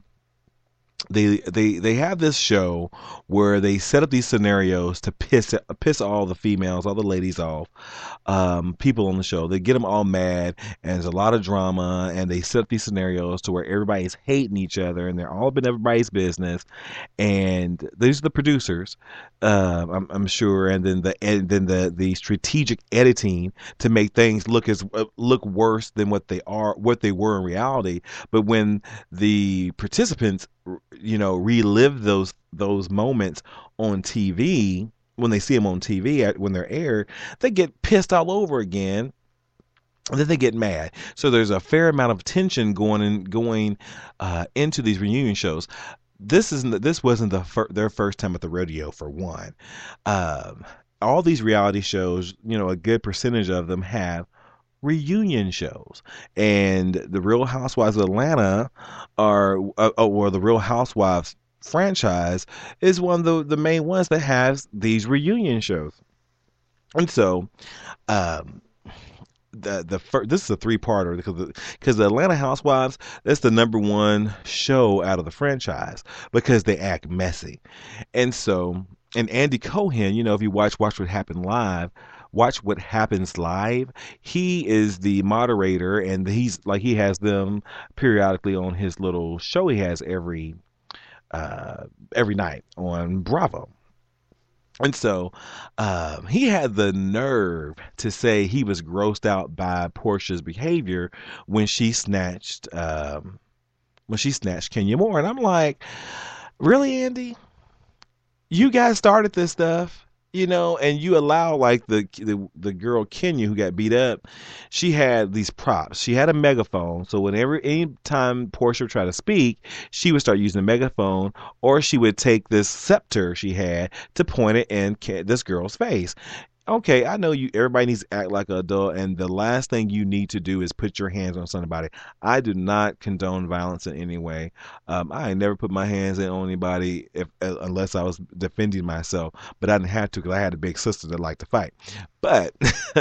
they they they have this show where they set up these scenarios to piss piss all the females, all the ladies off, um, people on the show. They get them all mad, and there's a lot of drama, and they set up these scenarios to where everybody's hating each other, and they're all up in everybody's business. And these are the producers, uh, I'm, I'm sure, and then the and then the the strategic editing to make things look as uh, look worse than what they are, what they were in reality. But when the participants, you know, relive those those moments on T V, when they see them on T V, when they're aired, they get pissed all over again, and then they get mad. So there's a fair amount of tension going in, going uh, into these reunion shows. This isn't this wasn't the fir- their first time at the rodeo, for one. Um, all these reality shows, you know, a good percentage of them have reunion shows, and the Real Housewives of Atlanta are uh, or the Real Housewives franchise is one of the, the main ones that has these reunion shows. And so um the the first, this is a three-parter because the, because the Atlanta Housewives, that's the number one show out of the franchise because they act messy. And so, and Andy Cohen, you know, if you watch Watch What Happened Live, Watch What Happens Live, he is the moderator, and he's like he has them periodically on his little show he has every uh, every night on Bravo. And so um, he had the nerve to say he was grossed out by Portia's behavior when she snatched um, when she snatched Kenya Moore, and I'm like, really, Andy? You guys started this stuff. You know, and you allow like the, the the girl Kenya who got beat up, she had these props. She had a megaphone. So whenever any time Portia tried to speak, she would start using a megaphone, or she would take this scepter she had to point it in this girl's face. Okay, I know you. Everybody needs to act like an adult, and the last thing you need to do is put your hands on somebody. I do not condone violence in any way. Um, I never put my hands in on anybody if uh, unless I was defending myself, but I didn't have to because I had a big sister that liked to fight. But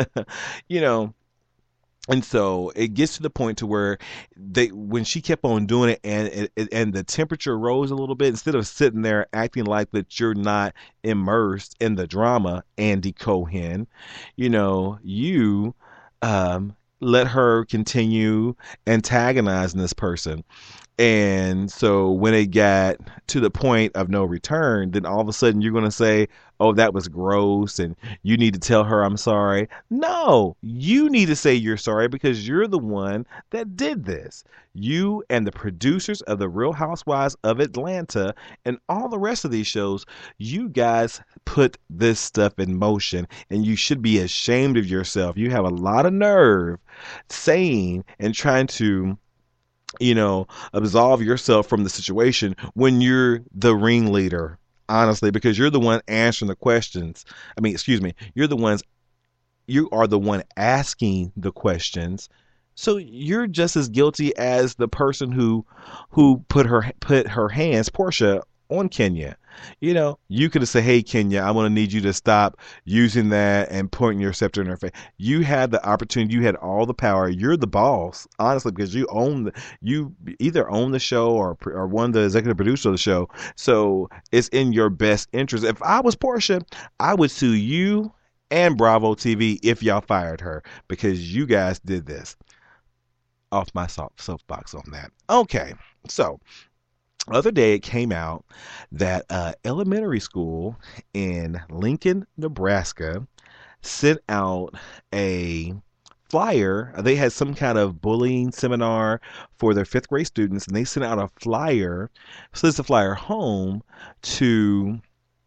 you know. And so it gets to the point to where they, when she kept on doing it, and and, and the temperature rose a little bit, instead of sitting there acting like that you're not immersed in the drama, Andy Cohen, you know, you um, let her continue antagonizing this person. And so when it got to the point of no return, then all of a sudden you're going to say, oh, that was gross and you need to tell her I'm sorry. No, you need to say you're sorry because you're the one that did this. You and the producers of The Real Housewives of Atlanta and all the rest of these shows, you guys put this stuff in motion and you should be ashamed of yourself. You have a lot of nerve saying and trying to you know, absolve yourself from the situation when you're the ringleader, honestly, because you're the one answering the questions. I mean, excuse me, you're the ones, you are the one asking the questions. So you're just as guilty as the person who, who put her, put her hands, Portia, on Kenya. You know, you could have said, hey, Kenya, I'm going to need you to stop using that and pointing your scepter in her face. You had the opportunity. You had all the power. You're the boss, honestly, because you own the, you either own the show or, or one of the executive producers of the show. So it's in your best interest. If I was Portia, I would sue you and Bravo T V if y'all fired her because you guys did this. Off my soapbox on that. Okay, so other day it came out that uh, elementary school in Lincoln, Nebraska sent out a flyer. They had some kind of bullying seminar for their fifth grade students, and they sent out a flyer, sent a flyer home to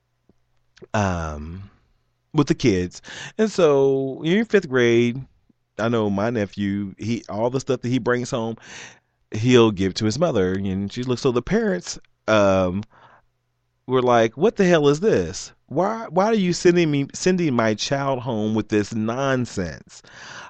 um with the kids. And so you're in fifth grade. I know my nephew, he all the stuff that he brings home, he'll give to his mother. And she looks, so the parents um were like, what the hell is this? Why why are you sending me sending my child home with this nonsense?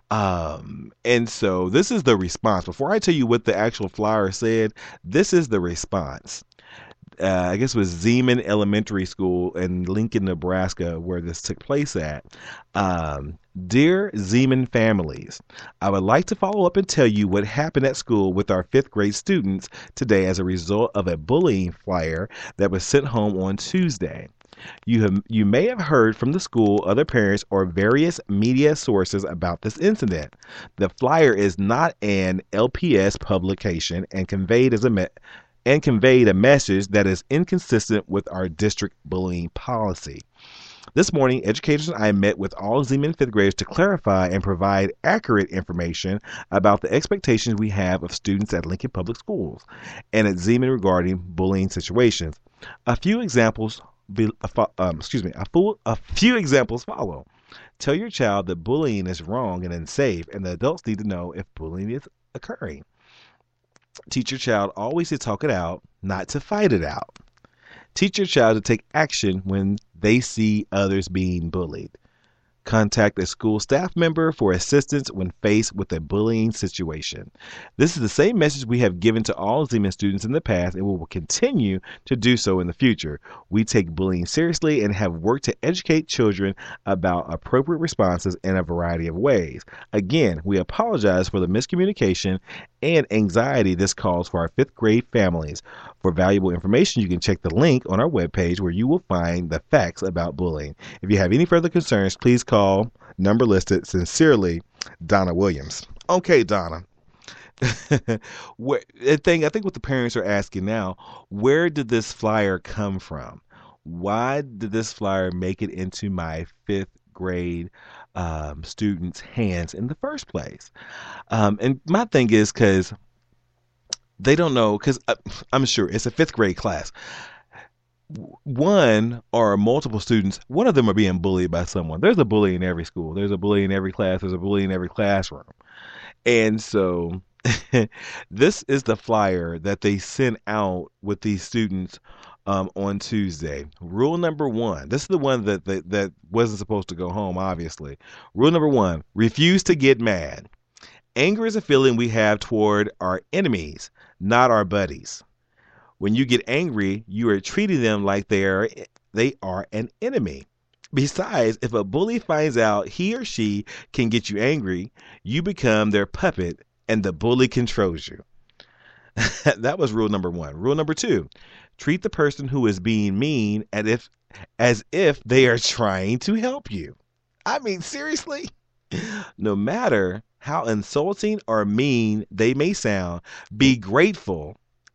Um and so this is the response. Before I tell you what the actual flyer said, this is the response. Uh, I guess it was Zeman Elementary School in Lincoln, Nebraska, where this took place at. Um, Dear Zeman families, I would like to follow up and tell you what happened at school with our fifth grade students today as a result of a bullying flyer that was sent home on Tuesday. You have, you may have heard from the school, other parents, or various media sources about this incident. The flyer is not an L P S publication and conveyed as a me- and conveyed a message that is inconsistent with our district bullying policy. This morning, educators and I met with all Zeman fifth graders to clarify and provide accurate information about the expectations we have of students at Lincoln Public Schools and at Zeman regarding bullying situations. A few examples, be, um, excuse me, a, full, a few examples follow. Tell your child that bullying is wrong and unsafe, and the adults need to know if bullying is occurring. Teach your child always to talk it out, not to fight it out. Teach your child to take action when they see others being bullied. Contact a school staff member for assistance when faced with a bullying situation. This is the same message we have given to all Zeman students in the past and we will continue to do so in the future. We take bullying seriously and have worked to educate children about appropriate responses in a variety of ways. Again, we apologize for the miscommunication and anxiety this caused for our fifth grade families. For valuable information, you can check the link on our webpage where you will find the facts about bullying. If you have any further concerns, please call number listed. Sincerely, Donna Williams. Okay, Donna. Where, the thing, I think what the parents are asking now, where did this flyer come from? Why did this flyer make it into my fifth grade um, students' hands in the first place? Um, and my thing is because they don't know, because I'm sure it's a fifth grade class. One or multiple students, one of them are being bullied by someone. There's a bully in every school. There's a bully in every class. There's a bully in every classroom. And so this is the flyer that they sent out with these students um, on Tuesday. Rule number one. This is the one that, that, that wasn't supposed to go home, obviously. Rule number one, refuse to get mad. Anger is a feeling we have toward our enemies, not our buddies. When you get angry, you are treating them like they are, they are an enemy. Besides, if a bully finds out he or she can get you angry, you become their puppet and the bully controls you. That was rule number one. Rule number two, treat the person who is being mean as if, as if they are trying to help you. I mean, seriously? No matter how insulting or mean they may sound, be grateful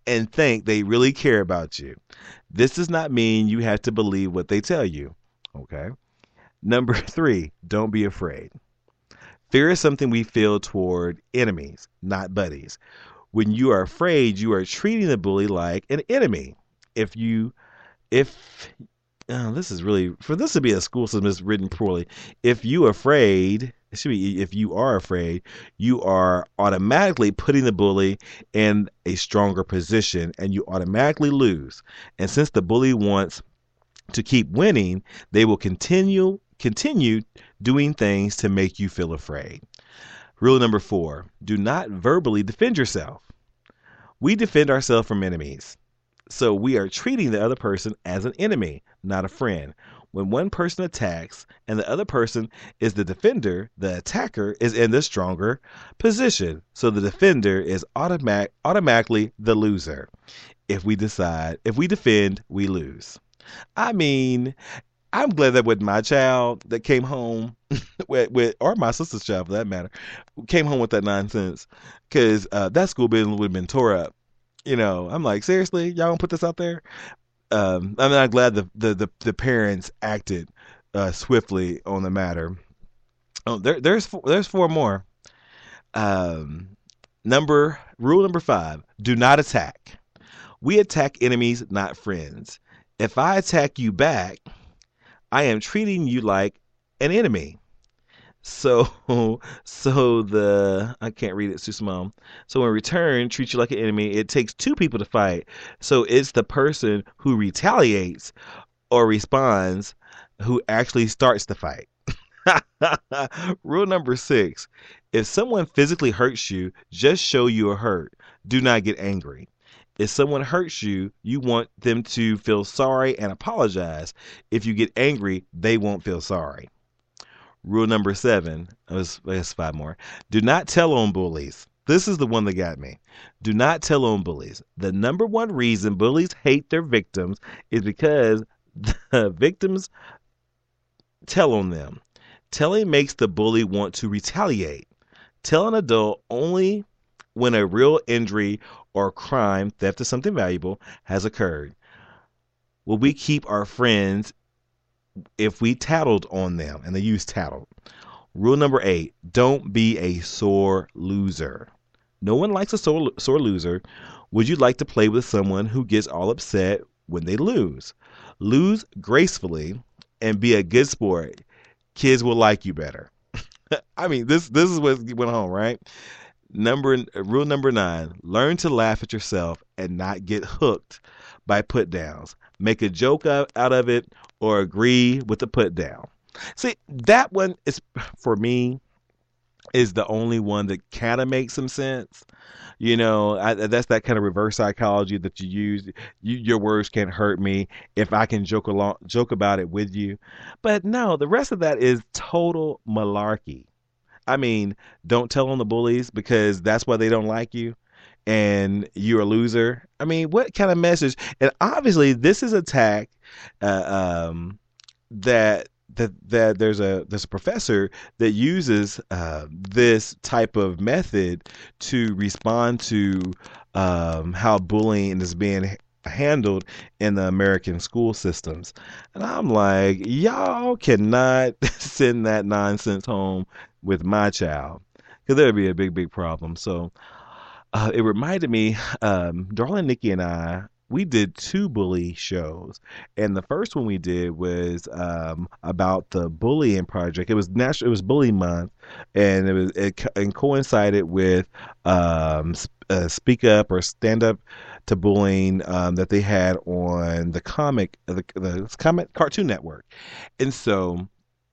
and think they really care about you. This does not mean you have to believe what they tell you. Okay. Number three, don't be afraid. Fear is something we feel toward enemies, not buddies. When you are afraid, you are treating the bully like an enemy. If you, if, oh, this is really, for this to be a school system that's written poorly. If you are afraid, it should be, if you are afraid, you are automatically putting the bully in a stronger position and you automatically lose. And since the bully wants to keep winning, they will continue, continue doing things to make you feel afraid. Rule number four, do not verbally defend yourself. We defend ourselves from enemies. So we are treating the other person as an enemy, not a friend. When one person attacks and the other person is the defender, the attacker is in the stronger position. So the defender is automatic, automatically the loser. If we decide, if we defend, we lose. I mean, I'm glad that with my child that came home with, with, or my sister's child for that matter, came home with that nonsense, because uh, that school building would have been tore up. You know, I'm like, seriously, y'all gonna put this out there? Um, I'm not glad the the the, the parents acted uh, swiftly on the matter. Oh, there, there's four, there's four more. Um, number rule number five: do not attack. We attack enemies, not friends. If I attack you back, I am treating you like an enemy. So, so the, I can't read it, it's too small. So in return, treat you like an enemy. It takes two people to fight. So it's the person who retaliates or responds who actually starts the fight. Rule number six, if someone physically hurts you, just show you are hurt. Do not get angry. If someone hurts you, you want them to feel sorry and apologize. If you get angry, they won't feel sorry. Rule number seven, there's five more. Do not tell on bullies. This is the one that got me. Do not tell on bullies. The number one reason bullies hate their victims is because the victims tell on them. Telling makes the bully want to retaliate. Tell an adult only when a real injury or crime, theft of something valuable, has occurred. Will we keep our friends if we tattled on them? And they use tattled. Rule number eight, don't be a sore loser. No one likes a sore, sore loser. Would you like to play with someone who gets all upset when they lose? Lose gracefully and be a good sport. Kids will like you better. I mean, this this is what went home, right? Number rule number nine, learn to laugh at yourself and not get hooked by put downs. Make a joke out, out of it or agree with the put down. See, that one is, for me, is the only one that kind of makes some sense. You know, I, that's that kind of reverse psychology that you use. You, your words can't hurt me if I can joke along, joke about it with you. But no, the rest of that is total malarkey. I mean, don't tell on the bullies because that's why they don't like you and you're a loser. I mean, what kind of message? And obviously, this is attack uh, um, that that that there's a there's a professor that uses uh, this type of method to respond to um, how bullying is being handled in the American school systems. And I'm like, y'all cannot send that nonsense home with my child, because there'd be a big, big problem. So uh, it reminded me, um, Darling Nikki and I, we did two bully shows. And the first one we did was um, about the bullying project. It was national, it was Bully Month, and it was it, and coincided with um, uh, Speak Up or Stand Up to Bullying um, that they had on the comic, the, the comic Cartoon Network. And so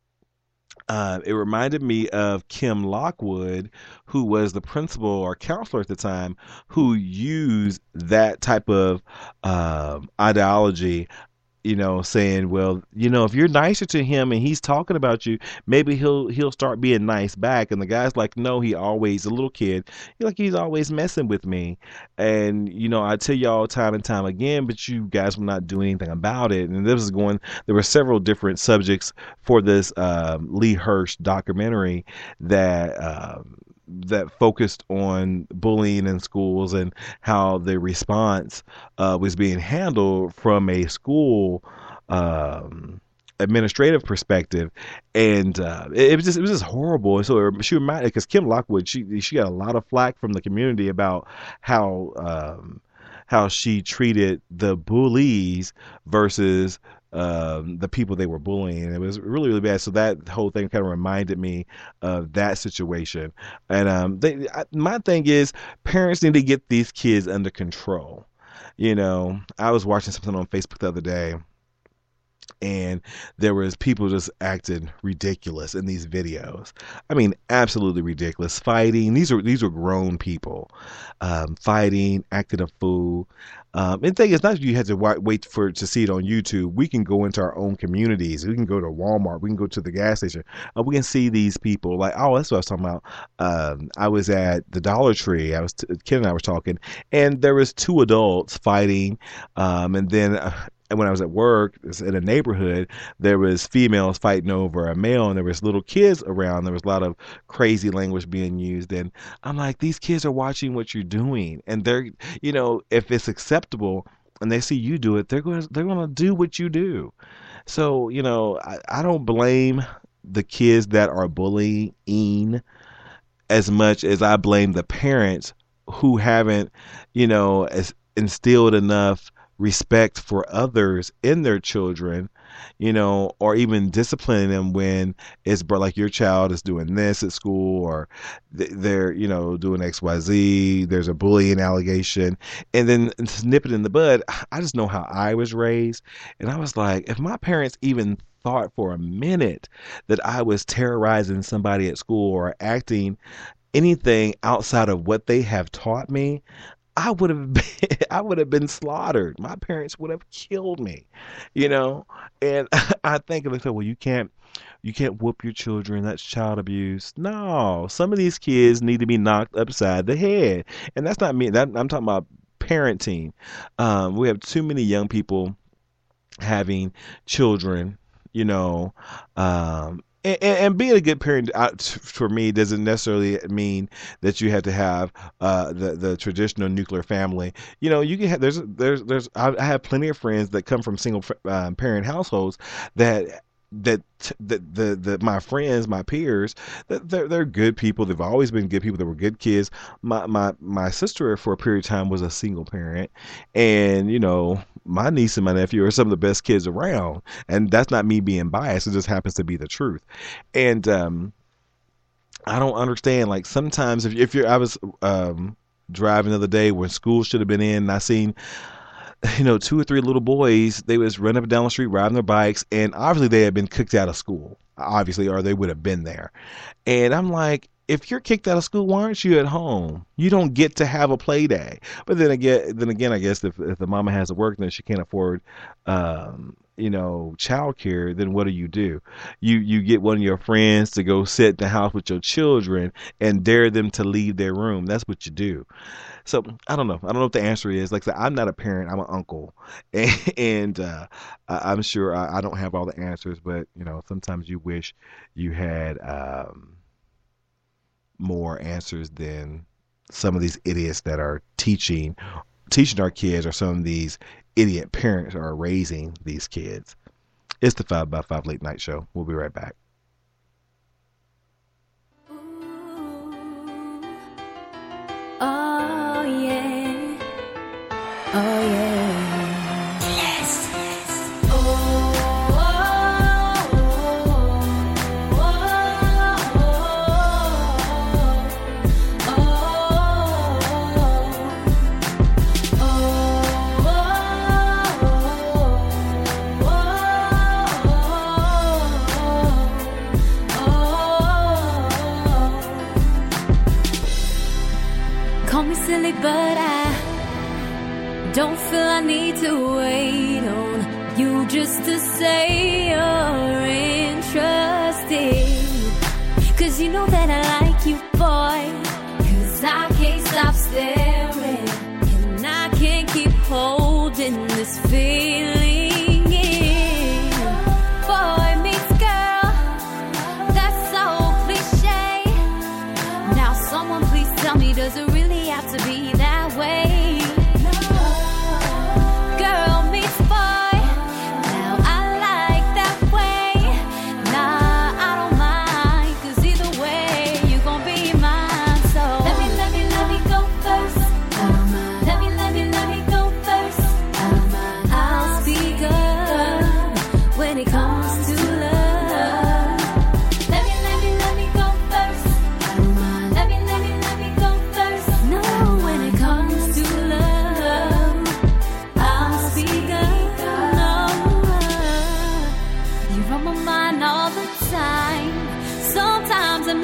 Uh, it reminded me of Kim Lockwood, who was the principal or counselor at the time, who used that type of um, ideology, you know, saying, well, you know, if you're nicer to him and he's talking about you, maybe he'll he'll start being nice back. And the guy's like, no, he always, a little kid, he's like, he's always messing with me. And, you know, I tell y'all time and time again, but you guys will not do anything about it. And this was going, there were several different subjects for this um, Lee Hirsch documentary that um, that focused on bullying in schools and how the response uh, was being handled from a school um, administrative perspective, and uh, it, it was just it was just horrible. So it, she reminded, because Kim Lockwood, she she got a lot of flack from the community about how um, how she treated the bullies versus um, the people they were bullying. It was really, really bad. So that whole thing kind of reminded me of that situation. And um, they, I, my thing is, parents need to get these kids under control. You know, I was watching something on Facebook the other day, and there was people just acting ridiculous in these videos. I mean, absolutely ridiculous. Fighting. These are these are grown people um, fighting, acting a fool. Um, and the thing is, not that you have to wait for to see it on YouTube. We can go into our own communities. We can go to Walmart. We can go to the gas station. Uh, we can see these people. Like, oh, that's what I was talking about. Um, I was at the Dollar Tree. I was t- Ken and I were talking, and there was two adults fighting, um, and then. Uh, And when I was at work in a neighborhood, there was females fighting over a male, and there was little kids around. There was a lot of crazy language being used. And I'm like, these kids are watching what you're doing. And they're, you know, if it's acceptable and they see you do it, they're going to, they're going to do what you do. So, you know, I, I don't blame the kids that are bullying as much as I blame the parents who haven't, you know, as instilled enough respect for others in their children, you know, or even disciplining them when it's like your child is doing this at school, or they're, you know, doing X Y Z, there's a bullying allegation, and then snip it in the bud. I just know how I was raised, and I was like, if my parents even thought for a minute that I was terrorizing somebody at school or acting anything outside of what they have taught me, I would have been, I would have been slaughtered. My parents would have killed me, you know. And I think they said, well, you can't, you can't whoop your children. That's child abuse. No, some of these kids need to be knocked upside the head, and that's not me. That I'm talking about parenting. Um, we have too many young people having children, you know. Um, And, and being a good parent uh, for me doesn't necessarily mean that you have to have uh, the the traditional nuclear family. You know, you can have there's there's there's I have plenty of friends that come from single um, parent households that. That that the, the my friends, my peers, that they're they're good people. They've always been good people. They were good kids. My my my sister for a period of time was a single parent, and you know, my niece and my nephew are some of the best kids around. And that's not me being biased. It just happens to be the truth. And um, I don't understand. Like sometimes if if you're, I was um driving the other day when school should have been in, and I seen, you know, two or three little boys, they was running up and down the street riding their bikes, and obviously they had been kicked out of school, obviously, or they would have been there. And I'm like, if you're kicked out of school, why aren't you at home? You don't get to have a play day. But then again, then again, I guess if, if the mama has to work and she can't afford, um, you know, childcare, then what do you do? You you get one of your friends to go sit in the house with your children and dare them to leave their room. That's what you do. So I don't know. I don't know what the answer is. Like I said, I'm not a parent. I'm an uncle, and, and uh, I'm sure I, I don't have all the answers. But you know, sometimes you wish you had um, more answers than some of these idiots that are teaching teaching our kids, or some of these idiot parents are raising these kids. It's the Five by Five Late Night Show. We'll be right back. Oh yeah, oh yeah. Yes, yes. Oh, oh, oh, oh, oh, oh. Call me silly, but I don't feel I need to wait on you just to say you're interested. Cause you know that I like you, boy. Cause I can't stop staring, and I can't keep holding this feeling in. Boy meets girl, that's so cliche. Now some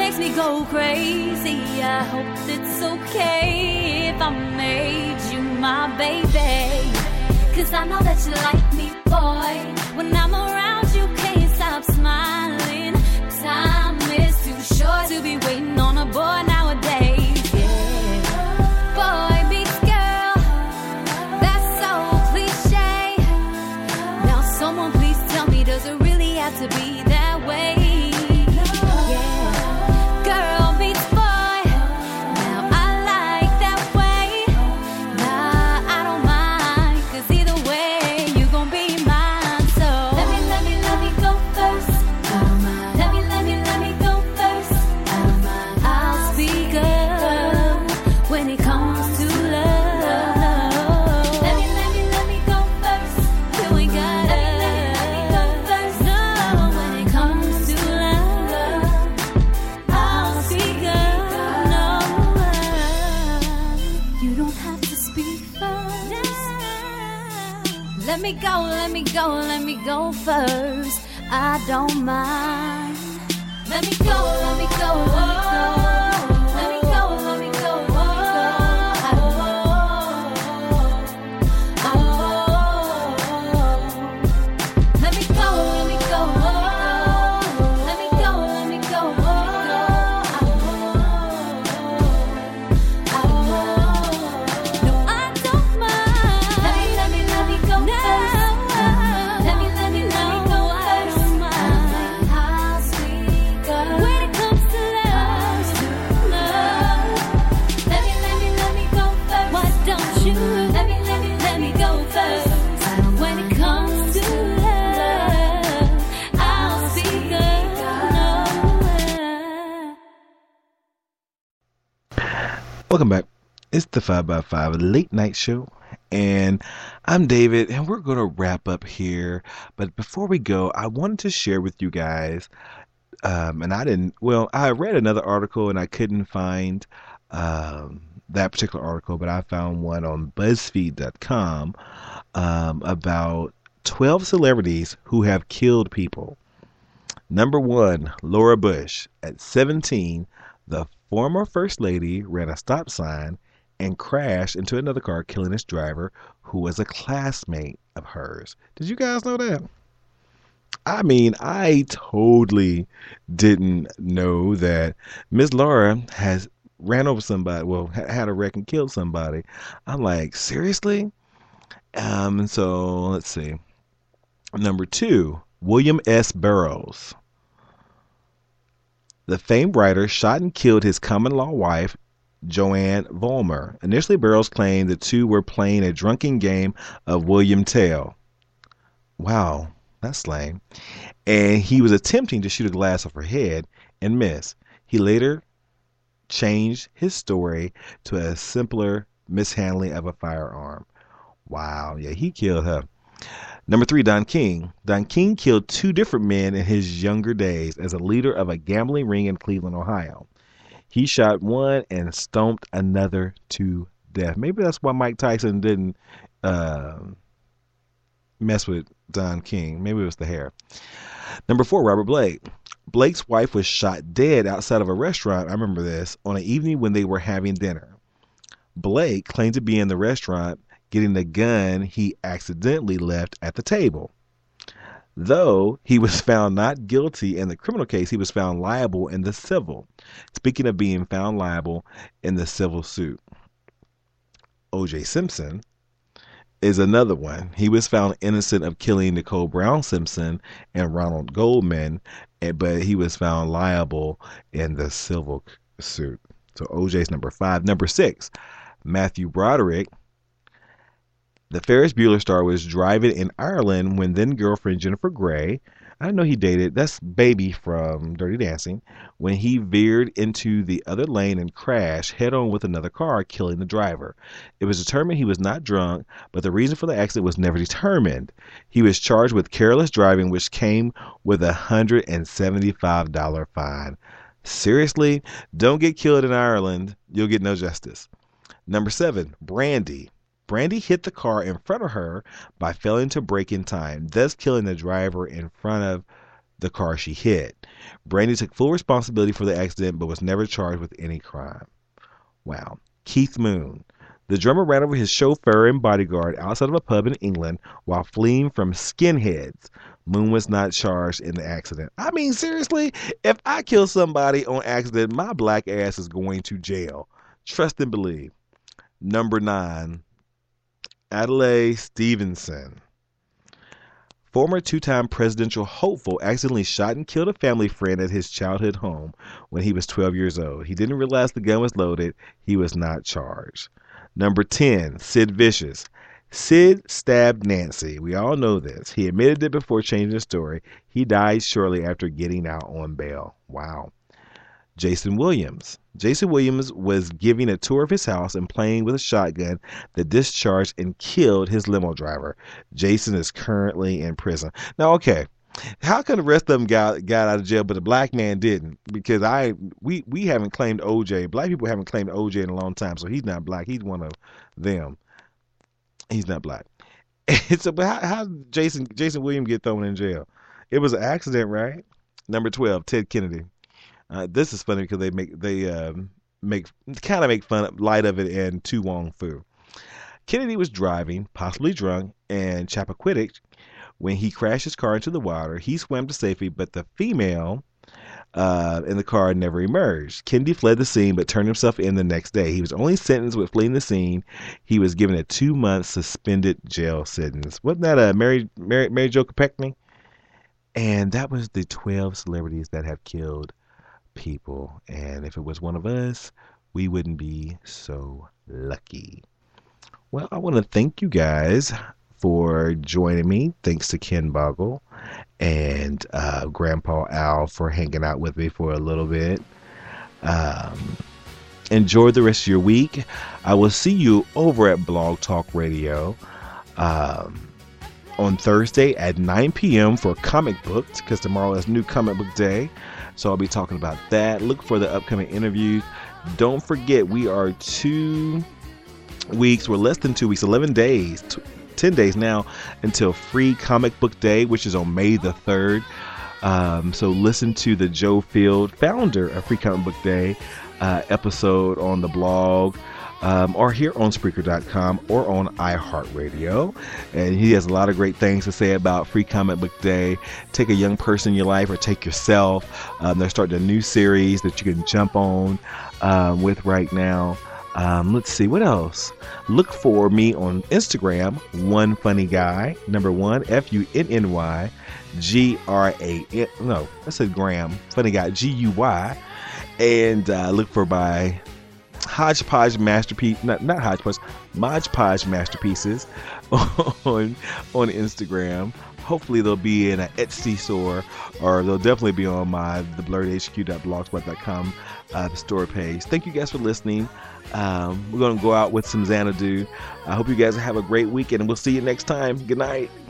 makes me go crazy. I hope it's okay if I made you my baby. Cause I know that you like me, boy. When I'm around you can't stop smiling. Time is too short to be waiting on a boy nowadays. Yeah. Boy meets girl, that's so cliche. Now someone please tell me, does it really have to be that way? Yeah. Girl meets boy, now I like that way. Nah, I don't mind, cause either way you gon' be mine. So let me, let me, let me go first. I don't mind. Let me, let me, let me go first. I don't mind. I'll speak up when it comes to love. Let me, let me, let me go first. You ain't gotta. Let me, let me go first. No, when it comes to love, I'll speak up. No, you don't have to speak first. Let me go, let me go, let me go first. I don't mind. Let me go, let me go, let me go. Let me go, let me go, let me go. I don't mind. Let me go, let me go, let me go. Let me go, let me go, let me go. No, I don't mind. Let me, let me, let me go first. Let me, let me, let me go first. I'll speak up when it comes to love. Love. Let me, let me, let me go first. Why don't you? Let me, let me, let me go first. When it comes to love, I'll speak up. No. Welcome back. It's the five by five Late Night Show, and I'm David, and we're going to wrap up here. But before we go, I wanted to share with you guys, um, and I didn't, well, I read another article and I couldn't find um, that particular article, but I found one on BuzzFeed dot com um, about twelve celebrities who have killed people. Number one, Laura Bush. At seventeen, the former First Lady ran a stop sign and crashed into another car, killing its driver, who was a classmate of hers. Did you guys know that? I mean, I totally didn't know that Miss Laura has ran over somebody, well, ha- had a wreck and killed somebody. I'm like, seriously? Um, and so, let's see. Number two, William S. Burroughs. The famed writer shot and killed his common-law wife, Joanne Vollmer. Initially, Burroughs claimed the two were playing a drunken game of William Tell. Wow, that's lame. And he was attempting to shoot a glass off her head and missed. He later changed his story to a simpler mishandling of a firearm. Wow, yeah, he killed her. Number three, Don King. Don King killed two different men in his younger days as a leader of a gambling ring in Cleveland, Ohio. He shot one and stomped another to death. Maybe that's why Mike Tyson didn't uh, mess with Don King. Maybe it was the hair. Number four, Robert Blake. Blake's wife was shot dead outside of a restaurant, I remember this, on an evening when they were having dinner. Blake claimed to be in the restaurant getting the gun he accidentally left at the table. Though he was found not guilty in the criminal case, he was found liable in the civil. Speaking of being found liable in the civil suit, O J Simpson is another one. He was found innocent of killing Nicole Brown Simpson and Ronald Goldman, but he was found liable in the civil suit. So O J's number five. Number six, Matthew Broderick. The Ferris Bueller star was driving in Ireland when then-girlfriend Jennifer Grey, I know he dated, that's Baby from Dirty Dancing, when he veered into the other lane and crashed head-on with another car, killing the driver. It was determined he was not drunk, but the reason for the accident was never determined. He was charged with careless driving, which came with a one hundred seventy-five dollars fine. Seriously? Don't get killed in Ireland. You'll get no justice. Number seven, Brandy. Brandy hit the car in front of her by failing to brake in time, thus killing the driver in front of the car she hit. Brandy took full responsibility for the accident but was never charged with any crime. Wow. Keith Moon. The drummer ran over his chauffeur and bodyguard outside of a pub in England while fleeing from skinheads. Moon was not charged in the accident. I mean, seriously, if I kill somebody on accident, my black ass is going to jail. Trust and believe. Number nine, Adlai Stevenson. Former two-time presidential hopeful accidentally shot and killed a family friend at his childhood home when he was twelve years old. He didn't realize the gun was loaded. He was not charged. Number ten, Sid Vicious. Sid stabbed Nancy. We all know this. He admitted it before changing the story. He died shortly after getting out on bail. Wow. Jason Williams. Jason Williams was giving a tour of his house and playing with a shotgun that discharged and killed his limo driver. Jason is currently in prison. Now, okay, how come the rest of them got got out of jail, but the black man didn't? Because I we we haven't claimed O J. Black people haven't claimed O J in a long time, so he's not black. He's one of them. He's not black. So, but how, how did Jason Jason Williams get thrown in jail? It was an accident, right? Number twelve, Ted Kennedy. Uh, this is funny because they make they um, make kind of make fun light of it in To Wong Fu. Kennedy was driving, possibly drunk, in Chappaquiddick when he crashed his car into the water. He swam to safety, but the female uh, in the car never emerged. Kennedy fled the scene but turned himself in the next day. He was only sentenced with fleeing the scene. He was given a two-month suspended jail sentence. Wasn't that a Mary Mary, Mary Jo Kopechne? And that was the twelve celebrities that have killed people, and if it was one of us, we wouldn't be so lucky. Well, I want to thank you guys for joining me. Thanks to Ken Boggle and uh, Grandpa Al for hanging out with me for a little bit. Um, enjoy the rest of your week. I will see you over at Blog Talk Radio um, on Thursday at nine p.m. for Comic Books, because tomorrow is New Comic Book Day. So I'll be talking about that. Look for the upcoming interviews. Don't forget, we are two weeks, we're less than two weeks, eleven days, t- ten days now until Free Comic Book Day, which is on May the third. Um, so listen to the Joe Field, founder of Free Comic Book Day, uh, episode on the blog. Um, or here on Spreaker dot com or on iHeartRadio. And he has a lot of great things to say about Free Comic Book Day. Take a young person in your life or take yourself. Um, they're starting a new series that you can jump on um, with right now. Um, let's see, what else? Look for me on Instagram, One Funny Guy, number one, F U N N Y, G R A N, no, I said Graham, Funny Guy, G U Y. And uh, look for my Hodgepodge Masterpiece, not not Hodgepodge, Modge Podge Masterpieces on on Instagram. Hopefully they'll be in an Etsy store, or they'll definitely be on my the blurred H Q dot blogspot dot com uh, store page. Thank you guys for listening. Um, we're going to go out with some Xanadu. I hope you guys have a great weekend, and we'll see you next time. Good night.